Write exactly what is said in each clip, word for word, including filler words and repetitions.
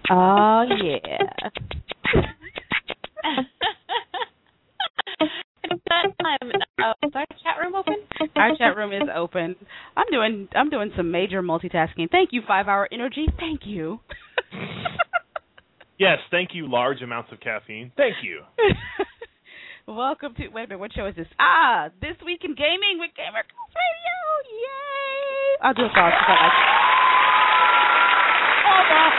Oh, yeah. It's that time. Oh, is our chat room open? Our chat room is open. I'm doing I'm doing some major multitasking. Thank you, Five Hour Energy. Thank you. Yes, thank you, large amounts of caffeine. Thank you. Welcome to, wait a minute, what show is this? Ah, This Week in Gaming with Gamer Girls Radio. Yay! I'll do a pause because I like it. Oh, no.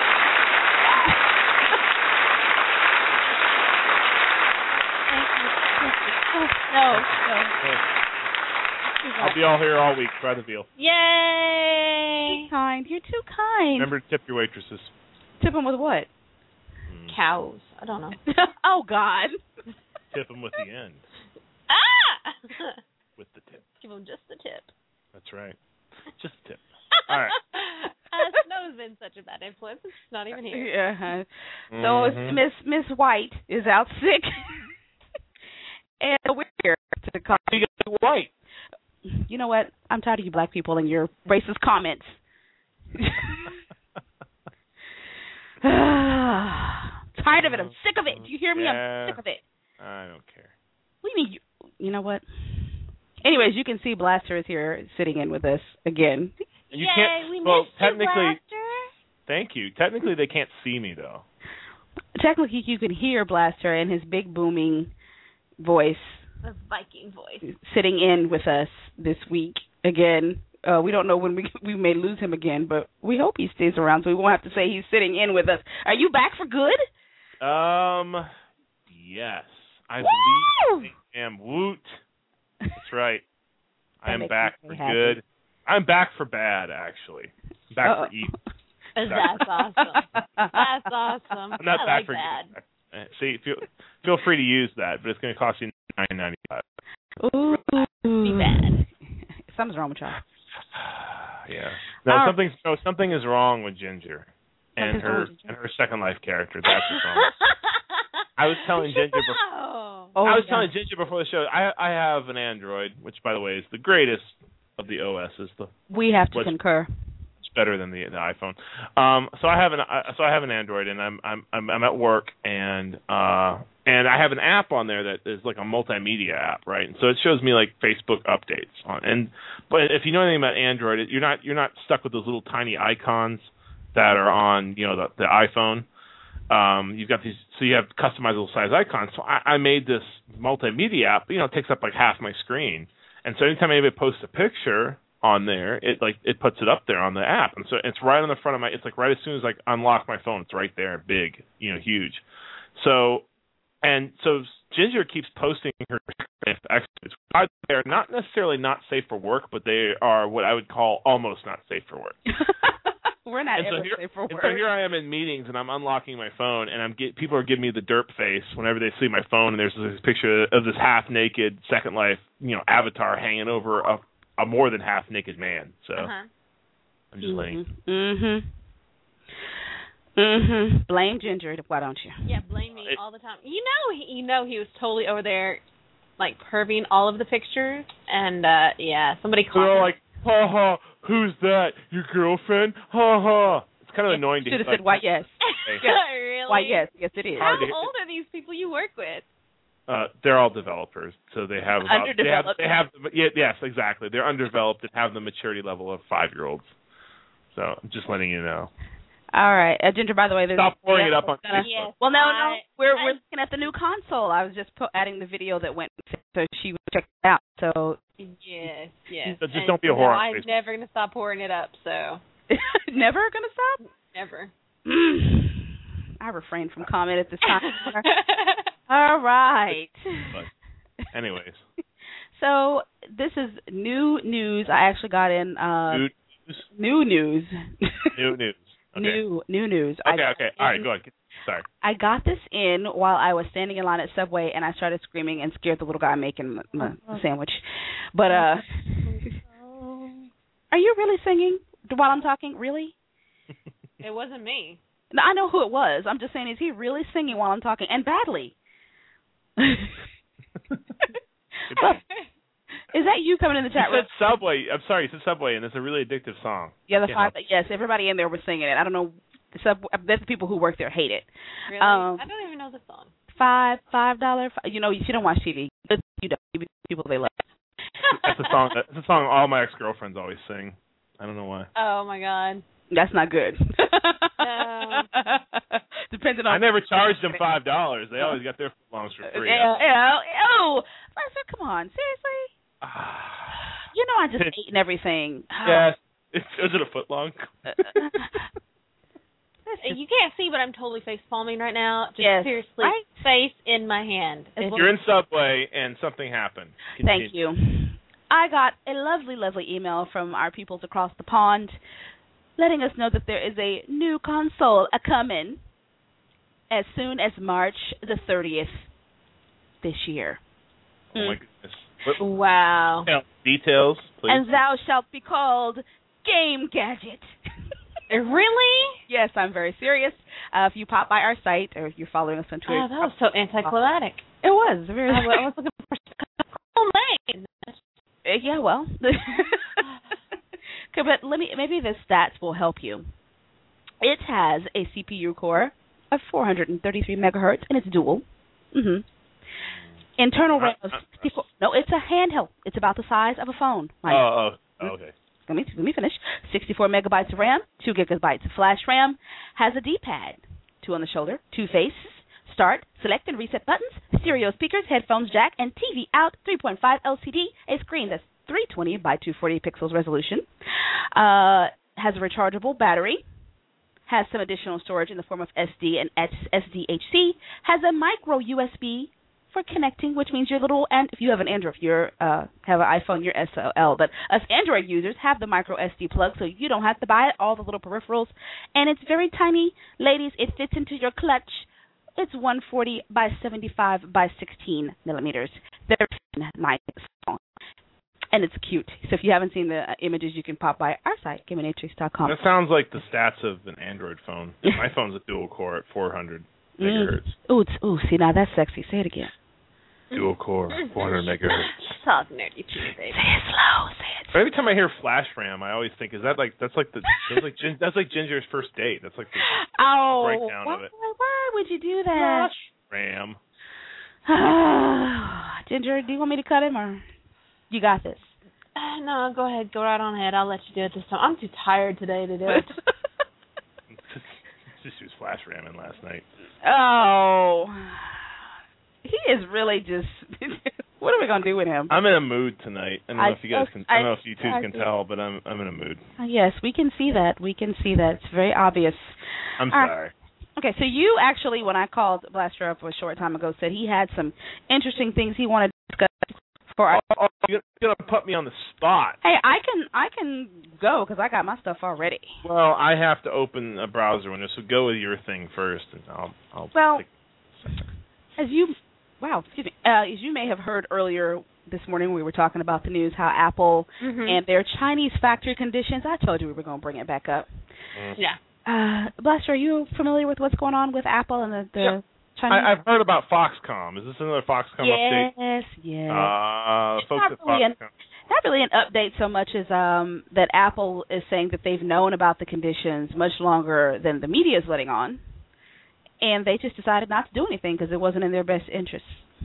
No, no. I'll be all here all week. Try the veal. Yay! Too kind. You're too kind. Remember to tip your waitresses. Tip them with what? Cows. I don't know. Oh, God. Tip them with the end. Ah! With the tip. Give them just the tip. That's right. Just the tip. All right. Uh, Snow's been such a bad influence. It's not even here. Yeah. Mm-hmm. So Miss Miss White is out sick. And we're here to call. You got white. You know what? I'm tired of you black people and your racist comments. Tired of it. I'm sick of it. Do you hear me? Yeah. I'm sick of it. I don't care. What do you mean? You, you know what? Anyways, you can see Blaster is here sitting in with us again. You Yay, can't. we Well, missed you, technically, Blaster. thank you. Technically, they can't see me though. Technically, you can hear Blaster and his big booming voice. A Viking voice. Sitting in with us this week again. Uh, we don't know when we we may lose him again, but we hope he stays around so we won't have to say he's sitting in with us. Are you back for good? Um, yes, I Woo! believe I am. Woot. That's right. I That am makes back me for happy. good. I'm back for bad, actually. I'm back Uh-oh. for evil. That's awesome. That's awesome. I'm not I back like for that. good. Uh, See, feel feel free to use that, but it's going to cost you nine ninety-five. Ooh. Be bad. Something's wrong with y'all. Yeah. No, Our- something. No, something is wrong with Ginger and Something's wrong her with Ginger? and her Second Life character. That's what's wrong. I was telling Ginger. Before, Oh. Oh, I was yeah. telling Ginger before the show. I I have an Android, which by the way is the greatest of the O Ss. The We have to What's- concur. It's better than the the iPhone. Um, so I have an I, so I have an Android, and I'm I'm I'm, I'm at work, and uh, and I have an app on there that is like a multimedia app, right? And so it shows me like Facebook updates on. And but if you know anything about Android, it, you're not you're not stuck with those little tiny icons that are on you know the, the iPhone. Um, you've got these, so you have customizable size icons. So I, I made this multimedia app. You know, it takes up like half my screen, and so anytime anybody posts a picture on there, it like it puts it up there on the app, and so it's right on the front of my. It's like right as soon as I unlock my phone, it's right there, big, you know, huge. So, and so Ginger keeps posting her extras. They're not necessarily not safe for work, but they are what I would call almost not safe for work. We're not And so, ever here, safe for and work. so here I am in meetings, and I'm unlocking my phone, and I'm get, people are giving me the derp face whenever they see my phone, and there's this picture of this half-naked Second Life, you know, avatar hanging over a, a more than half-naked man. So Uh-huh. I'm just letting. Mhm. Mhm. Blame Ginger. Why don't you? Yeah, blame me It- all the time. You know, he, you know, he was totally over there, like perving all of the pictures, and uh yeah, somebody called. They're all him. like, ha ha, who's that? Your girlfriend? Ha ha. It's kind of annoying to Should have like, said why yes. Really? Why yes? Yes, it is. How Hard to- old are these people you work with? Uh, they're all developers, so they have about, they have Underdeveloped. they have yeah, yes, exactly. They're underdeveloped and have the maturity level of five-year-olds. So I'm just letting you know. All right, uh, Ginger. By the way, there's Stop pouring it up on gonna- Facebook. Yes. Well, no, no, I- we're I- we're looking at the new console. I was just po- adding the video that went, so she would check it out. So Yes, yes. So just And don't be a no, whore on I'm Facebook. never gonna stop pouring it up. So never gonna stop. never. I refrain from comment at this time. All right. But anyways, So this is new news. I actually got in uh, new news. new news. New news. Okay. New new news. I Okay. got Okay. All right. in- Go ahead. Sorry. I got this in while I was standing in line at Subway, and I started screaming and scared the little guy making my, my sandwich. But uh, are you really singing while I'm talking? Really? It wasn't me. No, I know who it was. I'm just saying, is he really singing while I'm talking and badly? Is that you coming in the You chat room? said Subway. I'm sorry. You said Subway, and it's a really addictive song. Yeah, the Can't five. help Yes, everybody in there was singing it. I don't know Sub, that's the people who work there hate it. Really? Um, I don't even know the song. Five, five dollar. You know, she don't watch T V. You don't. People they love. That's a song. That's a song all my ex girlfriends always sing. I don't know why. Oh my god. That's not good. No. Depending on. I never charged them five dollars. They always got their footlongs for free. Yeah, yeah. Oh, Lester, come on, seriously. You know I just ate and everything. Yes. Is it a footlong? You can't see, but I'm totally face palming right now. Just yes, seriously, right? face in my hand. You're in Subway and something happened. Continue. Thank you. I got a lovely, lovely email from our peoples across the pond letting us know that there is a new console a coming as soon as March the thirtieth this year. Oh my goodness. What, wow. Details, please. And thou shalt be called Game Gadget. Really? Yes, I'm very serious. Uh, if you pop by our site or if you're following us on Twitter. Oh, that was so anticlimactic. It was. Very I was looking for a cool name. Yeah, well. Okay, but let me, maybe the stats will help you. It has a C P U core of four hundred thirty-three megahertz, and it's dual. Mm-hmm. Internal RAM of sixty-four. No, it's a handheld. It's about the size of a phone. Right? Oh, oh, okay. Let me let me finish. sixty-four megabytes of RAM, two gigabytes of flash RAM. Has a D-pad, two on the shoulder, two face, start, select and reset buttons, stereo speakers, headphones jack, and T V out. three point five L C D, a screen that's three twenty by two forty pixels resolution. Uh, has a rechargeable battery. Has some additional storage in the form of S D and S D H C. Has a micro U S B for connecting, which means your little, and if you have an Android, if you uh, have an iPhone, you're S O L. But us Android users have the micro S D plug, so you don't have to buy it, all the little peripherals. And it's very tiny. Ladies, it fits into your clutch. It's one forty by seventy-five by sixteen millimeters. They're nice. And it's cute. So if you haven't seen the uh, images, you can pop by our site, Gaminatrix dot com. That sounds like the stats of an Android phone. My phone's a dual core at four hundred megahertz. Mm. Ooh, ooh, see, now that's sexy. Say it again. Dual core, four hundred megahertz. Talk nerdy to me, baby. Say it slow. Say it slow. But every time I hear flash RAM, I always think, is that like that's like the that's like Gin, that's like Ginger's first date. That's like the oh, breakdown why, of it. Why would you do that? Flash RAM. Ginger, do you want me to cut him or you got this? Uh, no, go ahead. Go right on ahead. I'll let you do it this time. I'm too tired today to do it. Just was flash ramming last night. Oh, he is really just. What are we gonna do with him? I'm in a mood tonight. I don't know I, if you guys can. I, I don't know if you two I, can I, tell, but I'm I'm in a mood. Yes, we can see that. We can see that. It's very obvious. I'm All sorry. Right. Okay, so you actually, when I called Blaster up a short time ago, said he had some interesting things he wanted to discuss. For our oh, oh, you're gonna put me on the spot. Hey, I can I can go because I got my stuff already. Well, I have to open a browser window, so go with your thing first, and I'll I'll. Well, take as you wow, excuse me, uh, as you may have heard earlier this morning, we were talking about the news how Apple mm-hmm. and their Chinese factory conditions. I told you we were going to bring it back up. Mm. Yeah. Uh, Blaster, are you familiar with what's going on with Apple and the, the yeah. Chinese? I, I've heard about Foxconn. Is this another Foxconn yes, update? Yes, yes. Uh, it's folks not at really, Foxconn. an, not really an update so much as um, that Apple is saying that they've known about the conditions much longer than the media is letting on, and they just decided not to do anything because it wasn't in their best interest.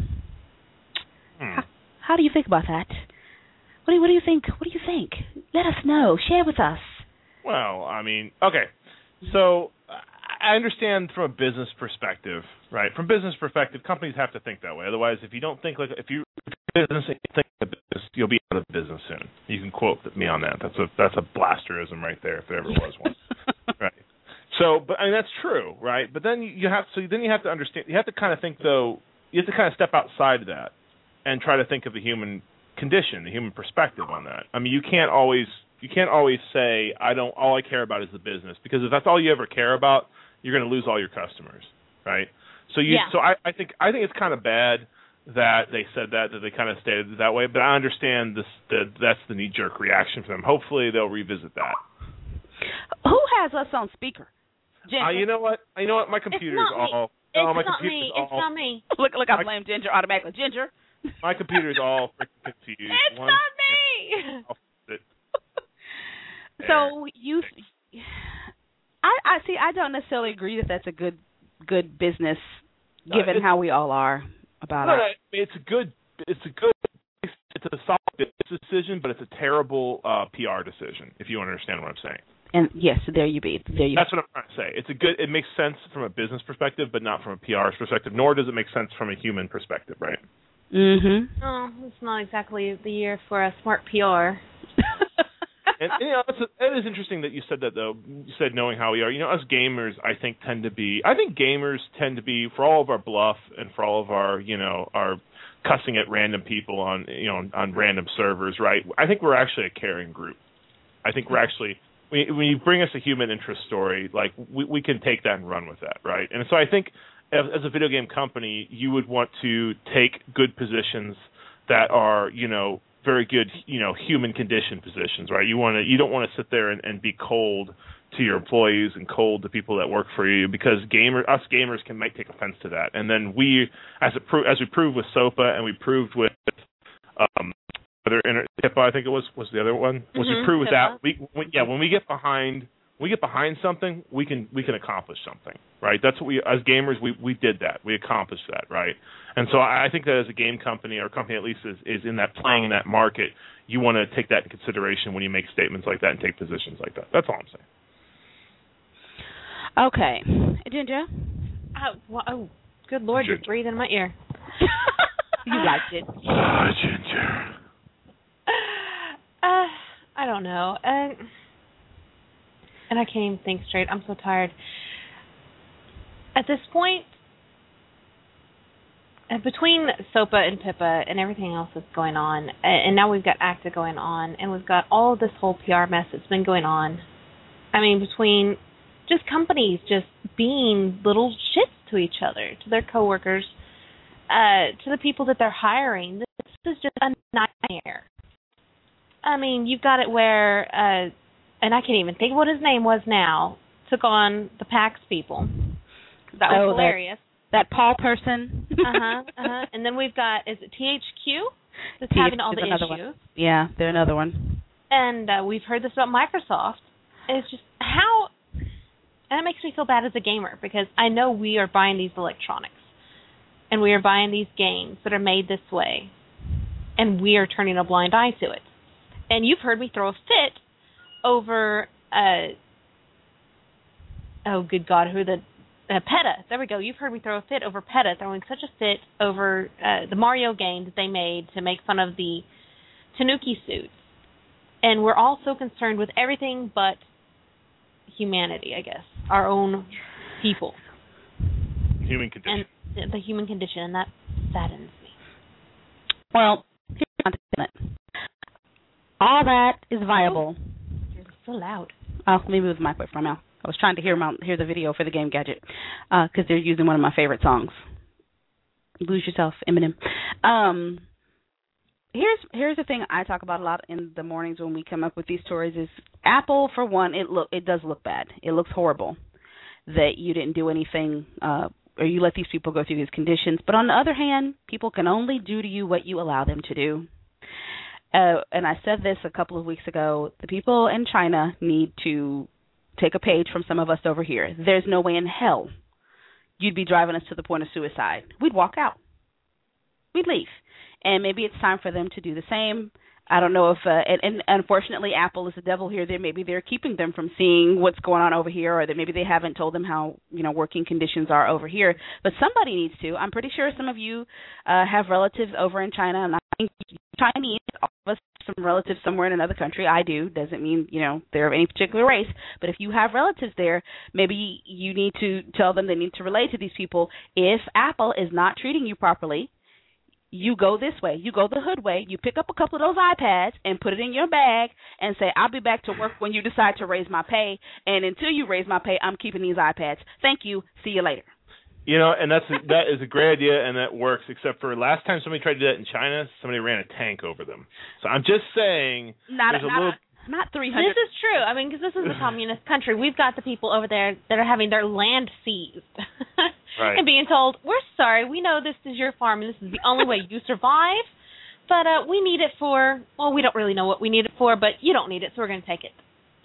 Hmm. How, how do you think about that? What do you, what do you think? What do you think? Let us know. Share with us. Well, I mean, okay. So I understand from a business perspective, right? From business perspective, companies have to think that way. Otherwise, if you don't think like if you business and you think like a business, you'll be out of business soon. You can quote me on that. That's a that's a blasterism right there, if there ever was one. Right. So, but I mean that's true, right? But then you have so then you have to understand. You have to kind of think though. You have to kind of step outside of that and try to think of the human condition, the human perspective on that. I mean, you can't always. You can't always say I don't. All I care about is the business, because if that's all you ever care about, you're going to lose all your customers, right? So you. Yeah. So I, I think I think it's kind of bad that they said that that they kind of stated it that way. But I understand this. That that's the knee jerk reaction for them. Hopefully they'll revisit that. Who has us on speaker? Uh, you know what? You know what? My computer's all. It's oh, my not computer's me. all. It's not me. Look, look! I blame Ginger automatically. Ginger. My computer's all freaking confused. It's One, not me. So you, I I see. I don't necessarily agree that that's a good good business, given uh, how we all are about no, it. no, it's a good. It's a good. It's a solid business decision, but it's a terrible uh, P R decision. If you understand what I'm saying. And yes, there you be. There you. That's what I'm trying to say. It's a good. It makes sense from a business perspective, but not from a P R perspective. Nor does it make sense from a human perspective, right? Mm-hmm. Oh, it's not exactly the year for a smart P R. And you know, it's a, it is interesting that you said that though. You said knowing how we are. You know, us gamers, I think tend to be. I think gamers tend to be, for all of our bluff and for all of our, you know, our cussing at random people on, you know, on random servers, right? I think we're actually a caring group. I think we're actually. When you bring us a human interest story, like we, we can take that and run with that, right? And so I think as, as a video game company, you would want to take good positions that are, you know, very good, you know, human condition positions, right? You want to, you don't want to sit there and, and be cold to your employees and cold to people that work for you, because gamer, us gamers can might take offense to that. And then we, as it pro- as we proved with SOPA and we proved with, um, other inter- HIPAA, I think it was was the other one. Was Mm-hmm, we prove with HIPAA. that? We, we yeah, when we get behind, we get behind something, we can we can accomplish something, right? That's what we as gamers we we did that. We accomplished that, right? And so I, I think that as a game company, or company at least is is in that playing in that market, you want to take that into consideration when you make statements like that and take positions like that. That's all I'm saying. Okay, Ginger. Oh, well, oh good Lord, Ginger. you breathe in my ear. You liked it. Ah, Ginger. Uh, I don't know. Uh, and I can't even think straight. I'm so tired. At this point, uh, between SOPA and PIPA and everything else that's going on, and now we've got ACTA going on, and we've got all of this whole P R mess that's been going on. I mean, between just companies just being little shits to each other, to their coworkers, uh, to the people that they're hiring. This is just a nightmare. I mean, you've got it where, uh, and I can't even think what his name was now, took on the PAX people. That was Oh, hilarious. That, that Paul person. uh-huh, uh-huh. And then we've got, is it T H Q? That's T H Q having all is the another issues. one. Yeah, they're another one. And uh, we've heard this about Microsoft. And it's just how, and it makes me feel bad as a gamer, because I know we are buying these electronics. And we are buying these games that are made this way. And we are turning a blind eye to it. And you've heard me throw a fit over, uh, oh, good God, who the, uh, PETA. There we go. You've heard me throw a fit over PETA, throwing such a fit over uh, the Mario game that they made to make fun of the Tanuki suits. And we're all so concerned with everything but humanity, I guess, our own people. Human condition. And the human condition, and that saddens me. Well, here's my take. All that is viable. You're so loud. Oh, let me move the mic away from my mouth. I was trying to hear my, hear the video for the game gadget because uh, they're using one of my favorite songs. Lose Yourself, Eminem. Um, here's here's the thing I talk about a lot in the mornings when we come up with these stories is Apple, for one, it look it does look bad. It looks horrible that you didn't do anything uh, or you let these people go through these conditions. But on the other hand, people can only do to you what you allow them to do. Uh, and I said this a couple of weeks ago, the people in China need to take a page from some of us over here. There's no way in hell you'd be driving us to the point of suicide. We'd walk out. We'd leave. And maybe it's time for them to do the same. I don't know if, uh, and, and unfortunately, Apple is the devil here. They maybe they're keeping them from seeing what's going on over here, or that maybe they haven't told them how, you know, working conditions are over here. But somebody needs to. I'm pretty sure some of you uh, have relatives over in China, and I think Chinese, all of us, some relatives somewhere in another country. I do. Doesn't mean, you know, they're of any particular race. But if you have relatives there, maybe you need to tell them they need to relate to these people. If Apple is not treating you properly, you go this way. You go the hood way. You pick up a couple of those iPads and put it in your bag and say, I'll be back to work when you decide to raise my pay. And until you raise my pay, I'm keeping these iPads. Thank you. See you later. You know, and that's a, that is a great idea, and that works, except for last time somebody tried to do that in China, somebody ran a tank over them. So I'm just saying not, there's a not, little... Not three hundred. This is true. I mean, because this is a communist country. We've got the people over there that are having their land seized. Right. And being told, we're sorry, we know this is your farm and this is the only way you survive, but uh, we need it for, well, we don't really know what we need it for, but you don't need it, so we're going to take it.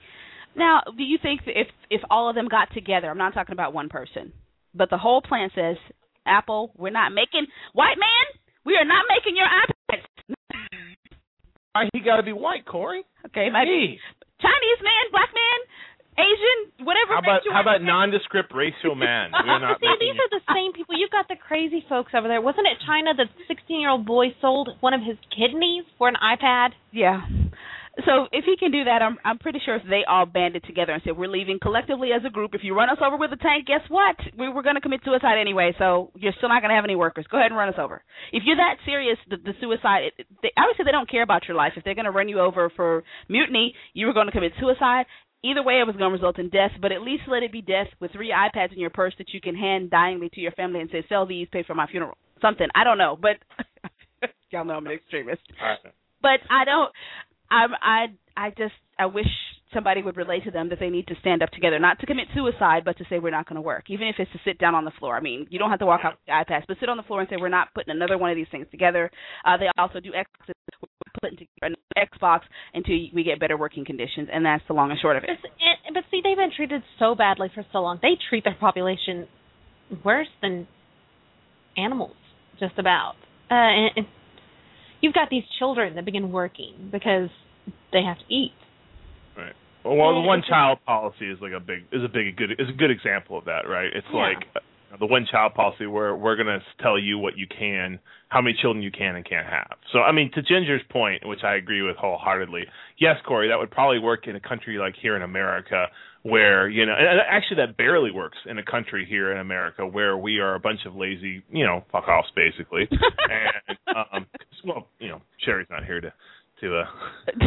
Now, do you think that if if all of them got together, I'm not talking about one person, but the whole plan says, Apple, we're not making, white man, we are not making your iPads. Why he got to be white, Corey? Okay, maybe Chinese man, black man, Asian, whatever. How about how about nondescript racial man? We're not See, these you... are the same people. You've got the crazy folks over there. Wasn't it China that the sixteen-year-old boy sold one of his kidneys for an iPad? Yeah. So if he can do that, I'm I'm pretty sure if they all banded together and said, we're leaving collectively as a group. If you run us over with a tank, guess what? We were going to commit suicide anyway, so you're still not going to have any workers. Go ahead and run us over. If you're that serious, the, the suicide, it, they, obviously they don't care about your life. If they're going to run you over for mutiny, you were going to commit suicide. Either way, it was going to result in death, but at least let it be death with three iPads in your purse that you can hand dyingly to your family and say, sell these, pay for my funeral. Something. I don't know, but y'all know I'm an extremist. Right. But I don't, I, I, I just, I wish somebody would relate to them that they need to stand up together, not to commit suicide, but to say we're not going to work, even if it's to sit down on the floor. I mean, you don't have to walk out with the iPads, but sit on the floor and say we're not putting another one of these things together. Uh, they also do Xbox, putting together an Xbox until we get better working conditions, and that's the long and short of it. But, but see, they've been treated so badly for so long. They treat their population worse than animals, just about. Uh, and, and you've got these children that begin working because they have to eat. Right. Well, the one child policy is like a big is a big good is a good example of that, right? It's yeah. like uh, the one child policy where we're going to tell you what you can, how many children you can and can't have. So, I mean, to Ginger's point, which I agree with wholeheartedly, yes, Corey, that would probably work in a country like here in America, where, you know, and actually that barely works in a country here in America where we are a bunch of lazy, you know, fuck offs basically, and um, well, you know, Sherry's not here to to. Uh,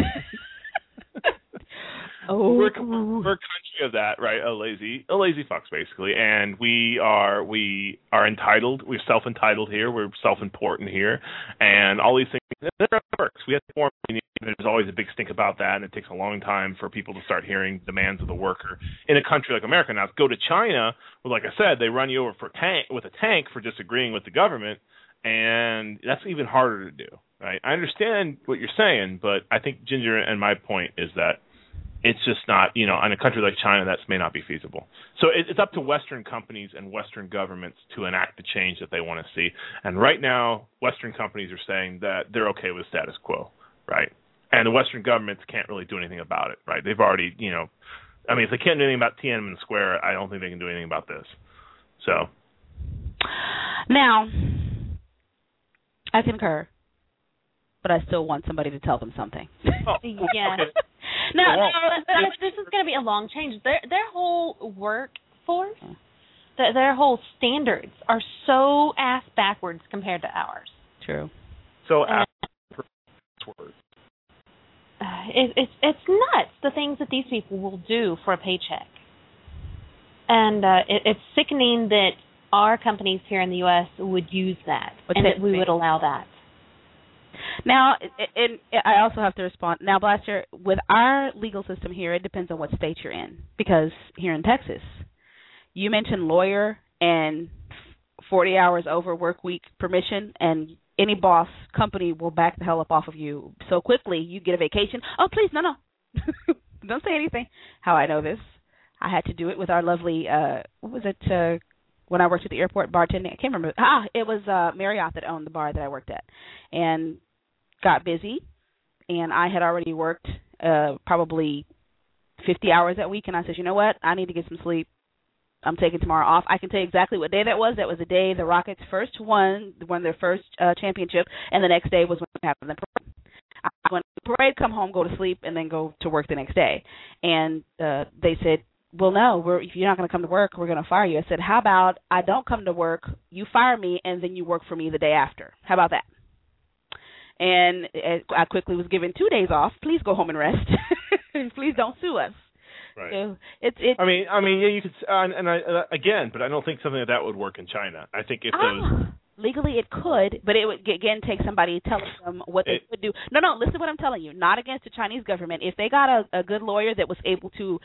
Oh. We're, we're a country of that, right? A lazy, a lazy fucks, basically, and we are we are entitled. We're self-entitled here. We're self-important here, and all these things. It works. We have to form. There's always a big stink about that, and it takes a long time for people to start hearing demands of the worker in a country like America. Now, go to China, well, like I said, they run you over for tank with a tank for disagreeing with the government, and that's even harder to do, right? I understand what you're saying, but I think Ginger and my point is that it's just not, you know, in a country like China, that may not be feasible. So it, it's up to Western companies and Western governments to enact the change that they want to see. And right now, Western companies are saying that they're okay with status quo, right? And the Western governments can't really do anything about it, right? They've already, you know, I mean, if they can't do anything about Tiananmen Square, I don't think they can do anything about this. So. Now, I concur, but I still want somebody to tell them something. Oh, yeah. okay. No, no, but this is going to be a long change. Their their whole workforce, their, their whole standards are so ass backwards compared to ours. True. So, uh, words. It, it's it's nuts the things that these people will do for a paycheck, and uh, it, it's sickening that our companies here in the U S would use that, What's and it, that we would allow that. Now, and I also have to respond. Now, Blaster, with our legal system here, it depends on what state you're in. Because here in Texas, you mentioned lawyer and forty hours over work week permission, and any boss company will back the hell up off of you so quickly. You get a vacation. Oh, please, no, no. Don't say anything. How I know this. I had to do it with our lovely, uh, what was it, uh, when I worked at the airport bartending. I can't remember. Ah, it was uh, Marriott that owned the bar that I worked at. And got busy, and I had already worked uh, probably fifty hours that week, and I said, you know what, I need to get some sleep. I'm taking tomorrow off. I can tell you exactly what day that was. That was the day the Rockets first won, won their first uh, championship, and the next day was when we happened the parade. I went to the parade, come home, go to sleep, and then go to work the next day. And uh, they said, well, no, we're, if you're not going to come to work, we're going to fire you. I said, how about I don't come to work, you fire me, and then you work for me the day after. How about that? And I quickly was given two days off. Please go home and rest. Please don't sue us. Right. So it's it's. I mean, I mean, yeah, you could, uh, and I, uh, again, but I don't think something like that would work in China. I think if ah, those legally it could, but it would again take somebody telling them what they it, would do. No, no, listen to what I'm telling you. Not against the Chinese government. If they got a, a good lawyer that was able to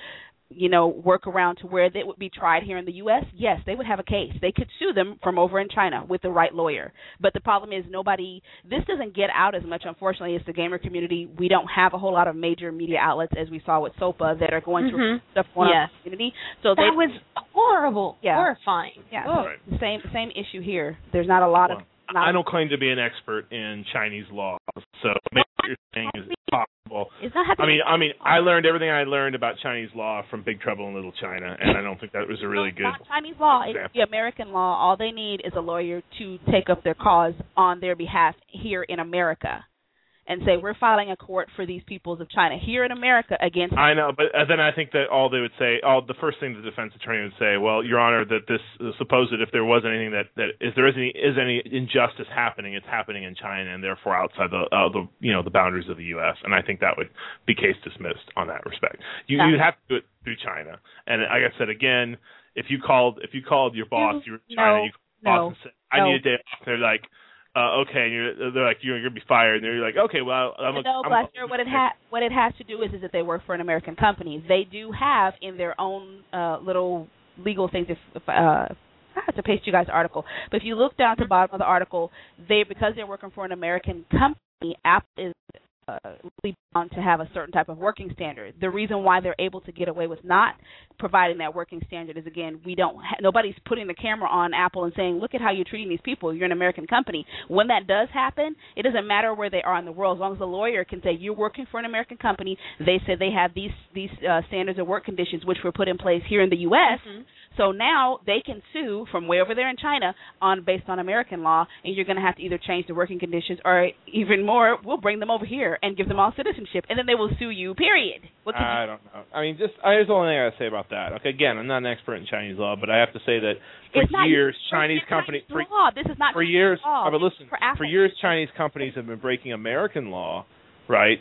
you know, work around to where they would be tried here in the U S, yes, they would have a case. They could sue them from over in China with the right lawyer. But the problem is nobody, this doesn't get out as much, unfortunately, as the gamer community. We don't have a whole lot of major media outlets, as we saw with SOPA, that are going mm-hmm. to stuff going yes. on in the community. So that they, was horrible, yeah. horrifying. Yeah, oh. so same same issue here. There's not a lot well, of. Not I don't claim to be an expert in Chinese law, so maybe what you're saying is possible. It's not I mean, I mean, I learned everything I learned about Chinese law from Big Trouble in Little China, and I don't think that was a really good. Not Chinese law. It's the American law. All they need is a lawyer to take up their cause on their behalf here in America, and say we're filing a court for these peoples of China here in America against. I know, but then I think that all they would say, all the first thing the defense attorney would say, well, Your Honor, that this uh, supposed if there was anything that that if there is any is any injustice happening, it's happening in China and therefore outside the uh, the you know the boundaries of the U S. And I think that would be case dismissed on that respect. You you have to do it through China. And like I said again, if you called if you called your boss, you were in China, no, you called your boss no, and said, I no. need a day off. They're like. Uh, okay, and you're, they're like you're going to be fired, and you're like, okay, well, I'm a, no, I'm Blaster, a, what it ha- what it has to do is is that they work for an American company. They do have in their own uh, little legal things. If, if uh, I have to paste you guys' article, but if you look down to the bottom of the article, they because they're working for an American company, Apple is uh, really bound to have a certain type of working standard. The reason why they're able to get away with not providing that working standard is, again, we don't ha- nobody's putting the camera on Apple and saying, look at how you're treating these people. You're an American company. When that does happen, it doesn't matter where they are in the world. As long as the lawyer can say, you're working for an American company, they said they have these these uh, standards of work conditions which were put in place here in the U S, mm-hmm. So now they can sue from way over there in China on based on American law, and you're going to have to either change the working conditions or even more, we'll bring them over here and give them all citizenship, and then they will sue you, period. What could I you- don't know. I mean, just I, there's the only thing I got to say about that. Okay, again, I'm not an expert in Chinese law, but I have to say that for it's years, not, Chinese companies... For, law. This is not for years, law. oh, but listen, for, for years, Chinese companies have been breaking American law, right,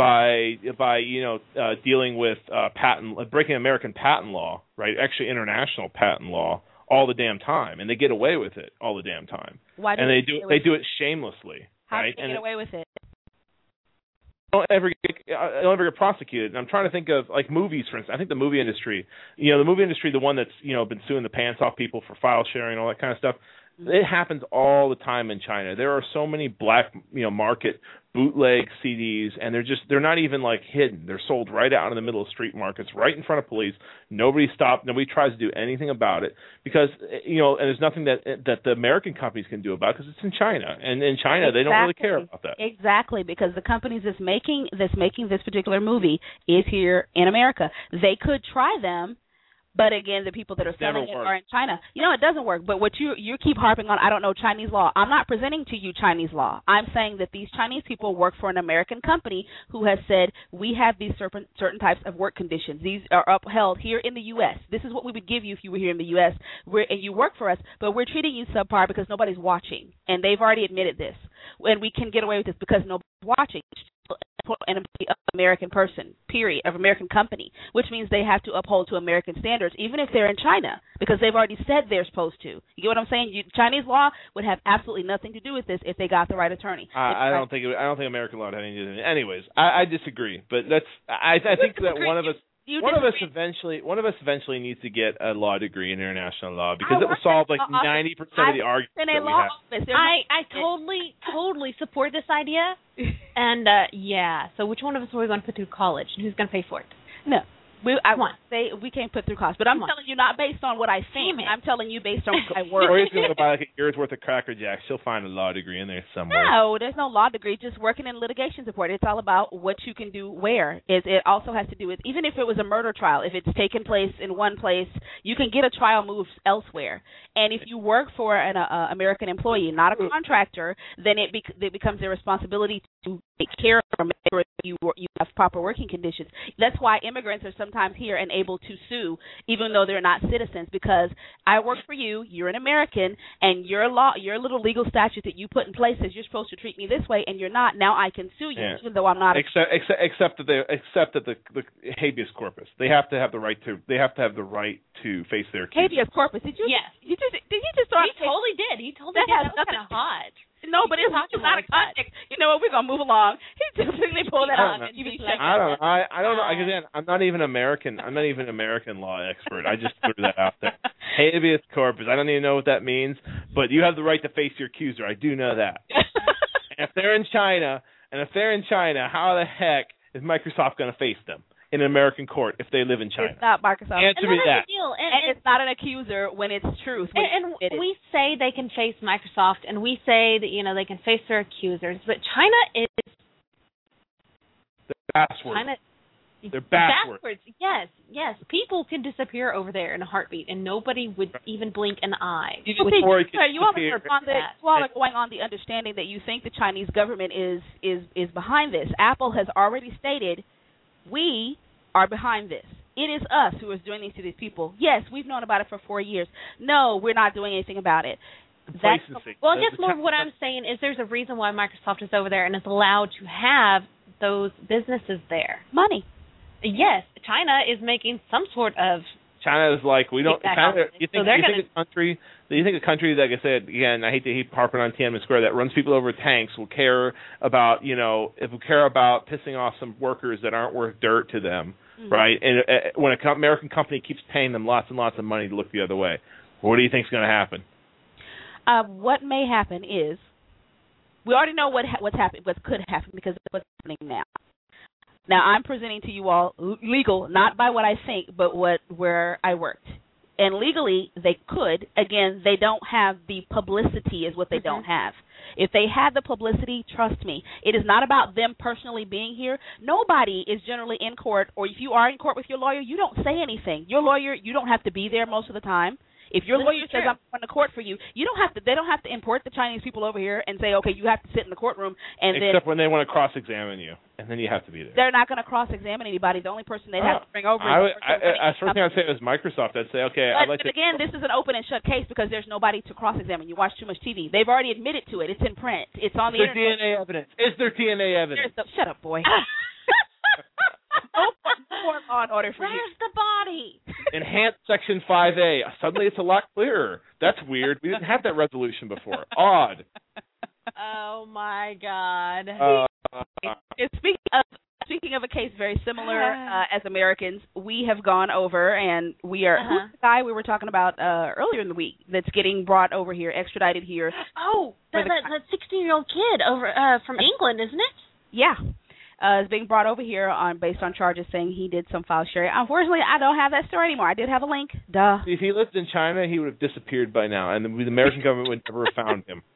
by by you know uh, dealing with uh, patent, uh, breaking American patent law, right, actually international patent law, all the damn time, and they get away with it all the damn time. Why do and they, they do they do it shamelessly. How right? do they and get away with it? Don't ever get, uh, don't ever get prosecuted. And I'm trying to think of like movies, for instance. I think the movie industry, you know, the movie industry, the one that's you know been suing the pants off people for file sharing and all that kind of stuff. It happens all the time in China. There are so many black, you know, market bootleg C Ds, and they're just they're not even like hidden. They're sold right out in the middle of street markets, right in front of police. Nobody stops. Nobody tries to do anything about it because you know, and there's nothing that that the American companies can do about it because it's in China, and in China exactly. they don't really care about that. Exactly, because the companies that's making that's making this particular movie is here in America. They could try them. But again, the people that are selling it are in China. You know, it doesn't work. But what you you keep harping on, I don't know Chinese law. I'm not presenting to you Chinese law. I'm saying that these Chinese people work for an American company who has said we have these certain certain types of work conditions. These are upheld here in the U S. This is what we would give you if you were here in the U S. We're, and you work for us, but we're treating you subpar because nobody's watching, and they've already admitted this. And we can get away with this because nobody's watching. An American person, period, of American company, which means they have to uphold to American standards, even if they're in China, because they've already said they're supposed to. You get what I'm saying? You, Chinese law would have absolutely nothing to do with this if they got the right attorney. I, I don't think it, I don't think American law would have anything to do with it. Anyways, I, I disagree, but that's I, I think that one of us. You one disagree. of us eventually, one of us eventually needs to get a law degree in international law because I it will solve like law ninety percent of the arguments in that a we law have. office. I, I totally, totally support this idea. And, uh, yeah, so which one of us are we going to put through college, and who's going to pay for it? No. We, I Come on. say we can't put through cost, but I'm telling you not based on what I think. I'm telling you based on what I work. Or he's going to buy like a year's worth of Cracker Jacks. She'll find a law degree in there somewhere. No, there's no law degree. Just working in litigation support. It's all about what you can do where. It, it also has to do with, even if it was a murder trial, if it's taken place in one place, you can get a trial moved elsewhere. And if you work for an uh, American employee, not a contractor, then it, bec- it becomes their responsibility to take care of or make sure you, you have proper working conditions. That's why immigrants are sometimes here and able to sue, even though they're not citizens, because I work for you, you're an American, and your law, your little legal statute that you put in place says you're supposed to treat me this way, and you're not. Now I can sue you, yeah. even though I'm not. Except, except, except that they, except that the, the habeas corpus, they have to have the right to, they have to have the right to face their accusers. Habeas corpus. Did you? Yes. Did you? Did you just throw? He totally did. He totally that did. Has that was nothing, kind of hot. No, but it's, it's not a context. You know what? We're gonna move along. He just they pulled that out. I don't know. I don't. I, I don't know. Again, I'm not even American. I'm not even an American law expert. I just threw that out there. Habeas corpus. I don't even know what that means. But you have the right to face your accuser. I do know that. And if they're in China, and if they're in China, how the heck is Microsoft going to face them in an American court if they live in China? It's not Microsoft. Answer me that. Deal. And, and and it's not an accuser when it's truth. When and it and we say they can face Microsoft, and we say that, you know, they can face their accusers, but China is They're backwards. China. They're backwards. backwards. Yes, yes. People can disappear over there in a heartbeat, and nobody would even blink an eye. Even well, before see, it you all are disappeared. on the, you all are going on the understanding that you think the Chinese government is is is behind this. Apple has already stated, we are behind this. It is us who is doing this to these people. Yes, we've known about it for four years. No, we're not doing anything about it. That's, well, I guess more of what I'm saying is there's a reason why Microsoft is over there and is allowed to have those businesses there. Money. Yes, China is making some sort of. China is like we don't. China, you think, so you gonna, think a country? You think a country, like I said again, I hate to keep harping on Tiananmen Square, that runs people over tanks will care about you know if will care about pissing off some workers that aren't worth dirt to them, mm-hmm. right? And uh, when an American company keeps paying them lots and lots of money to look the other way, what do you think is going to happen? Uh, what may happen is we already know what ha- what's happened, what could happen because of what's happening now. Now, I'm presenting to you all legal, not by what I think, but what where I worked. And legally, they could. Again, they don't have the publicity is what they mm-hmm. don't have. If they had the publicity, trust me, it is not about them personally being here. Nobody is generally in court, or if you are in court with your lawyer, you don't say anything. Your lawyer, you don't have to be there most of the time. If your this lawyer says I'm going to court for you, you don't have to. They don't have to import the Chinese people over here and say, okay, you have to sit in the courtroom. And except then, when they want to cross-examine you, and then you have to be there. They're not going to cross-examine anybody. The only person they'd have to bring over. Uh, is I, I, I, I first thing I'd say is Microsoft. I'd say, okay, but, I'd like but to. again, this is an open and shut case because there's nobody to cross-examine. You watch too much T V. They've already admitted to it. It's in print. It's on the Is there internet. D N A evidence? Is there D N A evidence? The, shut up, boy. No more law and order for Where's you. the body? Enhanced Section five A. Suddenly it's a lot clearer. That's weird. We didn't have that resolution before. Odd. Oh, my God. Uh, Speaking of, speaking of a case very similar uh, as Americans, we have gone over and we are, uh-huh. who's the guy we were talking about uh, earlier in the week that's getting brought over here, extradited here? Oh, that that sixteen-year-old kid over uh, from England, isn't it? Yeah. Uh, is being brought over here on based on charges saying he did some file sharing. Unfortunately, I don't have that story anymore. I did have a link. Duh. If he lived in China, he would have disappeared by now, and the, the American government would never have found him.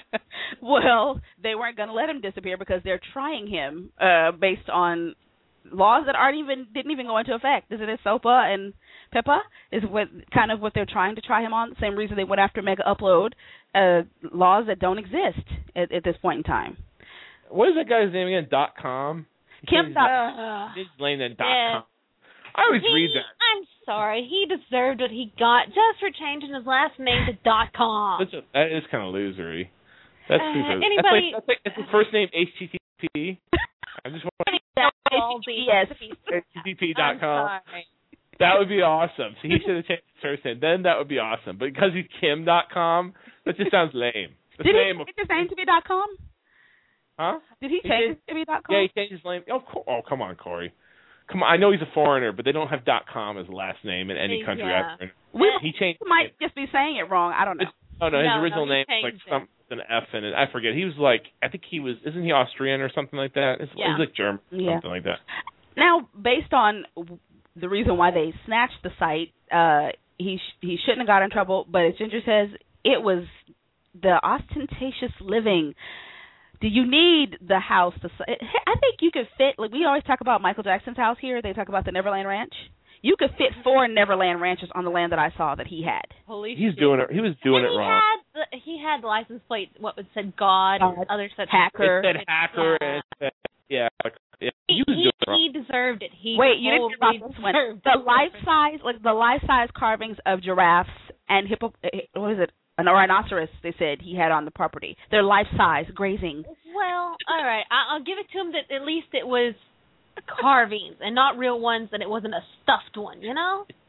Well, they weren't going to let him disappear because they're trying him uh, based on laws that aren't even didn't even go into effect. Isn't it SOPA and PIPA is what kind of what they're trying to try him on? The same reason they went after Mega Upload, uh, laws that don't exist at, at this point in time. What is that guy's name again? Dot com? Kim. Dot, his name then dot yeah. com. I always he, read that. I'm sorry. He deserved what he got just for changing his last name to dot com. That's a, that is kind of losery. That's uh, super. Anybody? That's like, that's like, is his first name H T T P? I just want to yes. H T T P dot com. That would be awesome. So he should have changed his first name. Then that would be awesome. But because he's Kim dot com, that just sounds lame. The Did name he change his name to be dot com? Huh? Did he He change did. it to be dot com? Yeah, he changed his name. Oh, co- oh, come on, Corey. Come on. I know he's a foreigner, but they don't have dot .com as a last name in any country. Yeah. I've We he changed. might it. just be saying it wrong. I don't know. It's, oh no, his no, original no, name was like it. some with an F in it. I forget. He was like, I think he was. Isn't he Austrian or something like that? It's, Yeah. He's like German, or Yeah. something like that. Now, based on the reason why they snatched the site, uh, he sh- he shouldn't have got in trouble. But as Ginger says, it was the ostentatious living. Do you need the house? To, I think you could fit. Like we always talk about Michael Jackson's house here. They talk about the Neverland Ranch. You could fit four Neverland ranches on the land that I saw that he had. Holy He's shit. doing it. He was doing and it he wrong. Had the, he had the license plate. What would said God, God. and others said Hacker. It said hacker. Yeah. And it said, yeah, yeah. He, He was he, doing it wrong. he deserved it. He Wait, you didn't hear totally about this one. deserved The it. life size, like the life size carvings of giraffes and hippo. What is it? An rhinoceros. They said he had on the property. They're life size grazing. Well, all right. I, I'll give it to him that at least it was carvings and not real ones, and it wasn't a stuffed one. You know.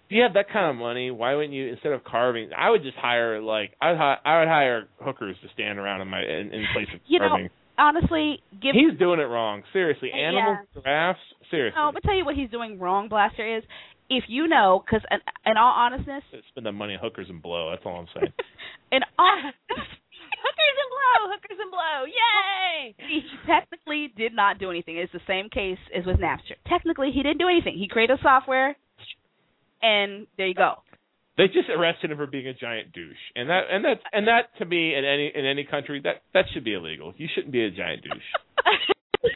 If you have that kind of money, why wouldn't you, instead of carving, I would just hire, like, I'd hi- I would hire hookers to stand around in my in, in place of you carving. know, honestly, give He's doing it wrong. Seriously. Animals, yeah. giraffes, seriously. No, I'm going to tell you what he's doing wrong, Blaster, is if you know, because in, in all honesty, spend that money on hookers and blow, that's all I'm saying. in all Hookers and blow, hookers and blow, yay! He technically did not do anything. It's the same case as with Napster. Technically, he didn't do anything. He created software, and there you go. They just arrested him for being a giant douche, and that and that and that to me in any in any country that that should be illegal. You shouldn't be a giant douche.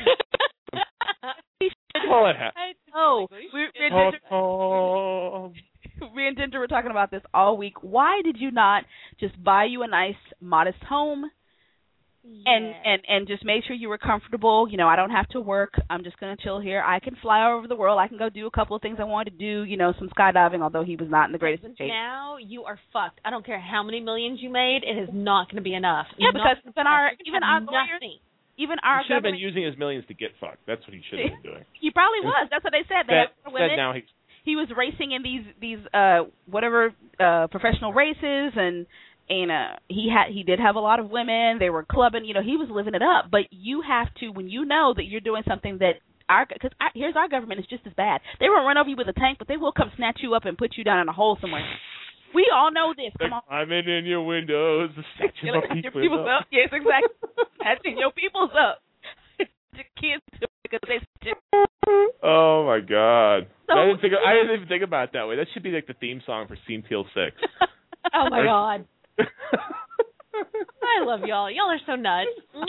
Well, it happens. Oh, we, we, oh, oh. me and Ginger were talking about this all week. Why did you not just buy you a nice, modest home? Yeah. And, and and just make sure you were comfortable. You know, I don't have to work. I'm just going to chill here. I can fly all over the world. I can go do a couple of things I wanted to do, you know, some skydiving, although he was not in the greatest shape. Now you are fucked. I don't care how many millions you made. It is not going to be enough. Yeah, You're because even our, even our nothing. lawyers, even our He should have been government- using his millions to get fucked. That's what he should have been doing. He probably was. That's what they said. They That, had women. that now he's He was racing in these these uh whatever uh professional races, and and uh he had he did have a lot of women. They were clubbing, you know, he was living it up. But you have to, when you know that you're doing something that our, because here's our government is just as bad. They won't run over you with a tank, but they will come snatch you up and put you down in a hole somewhere. We all know this. Come on. I'm in, in your windows. Snatching You're my like, your people people's up. up. Yes, exactly. Snatching your people's up. The kids do it because they. Oh my God! So, I didn't think. I didn't even think about it that way. That should be like the theme song for Steam Teal Six. Oh my God. I love y'all. Y'all are so nuts.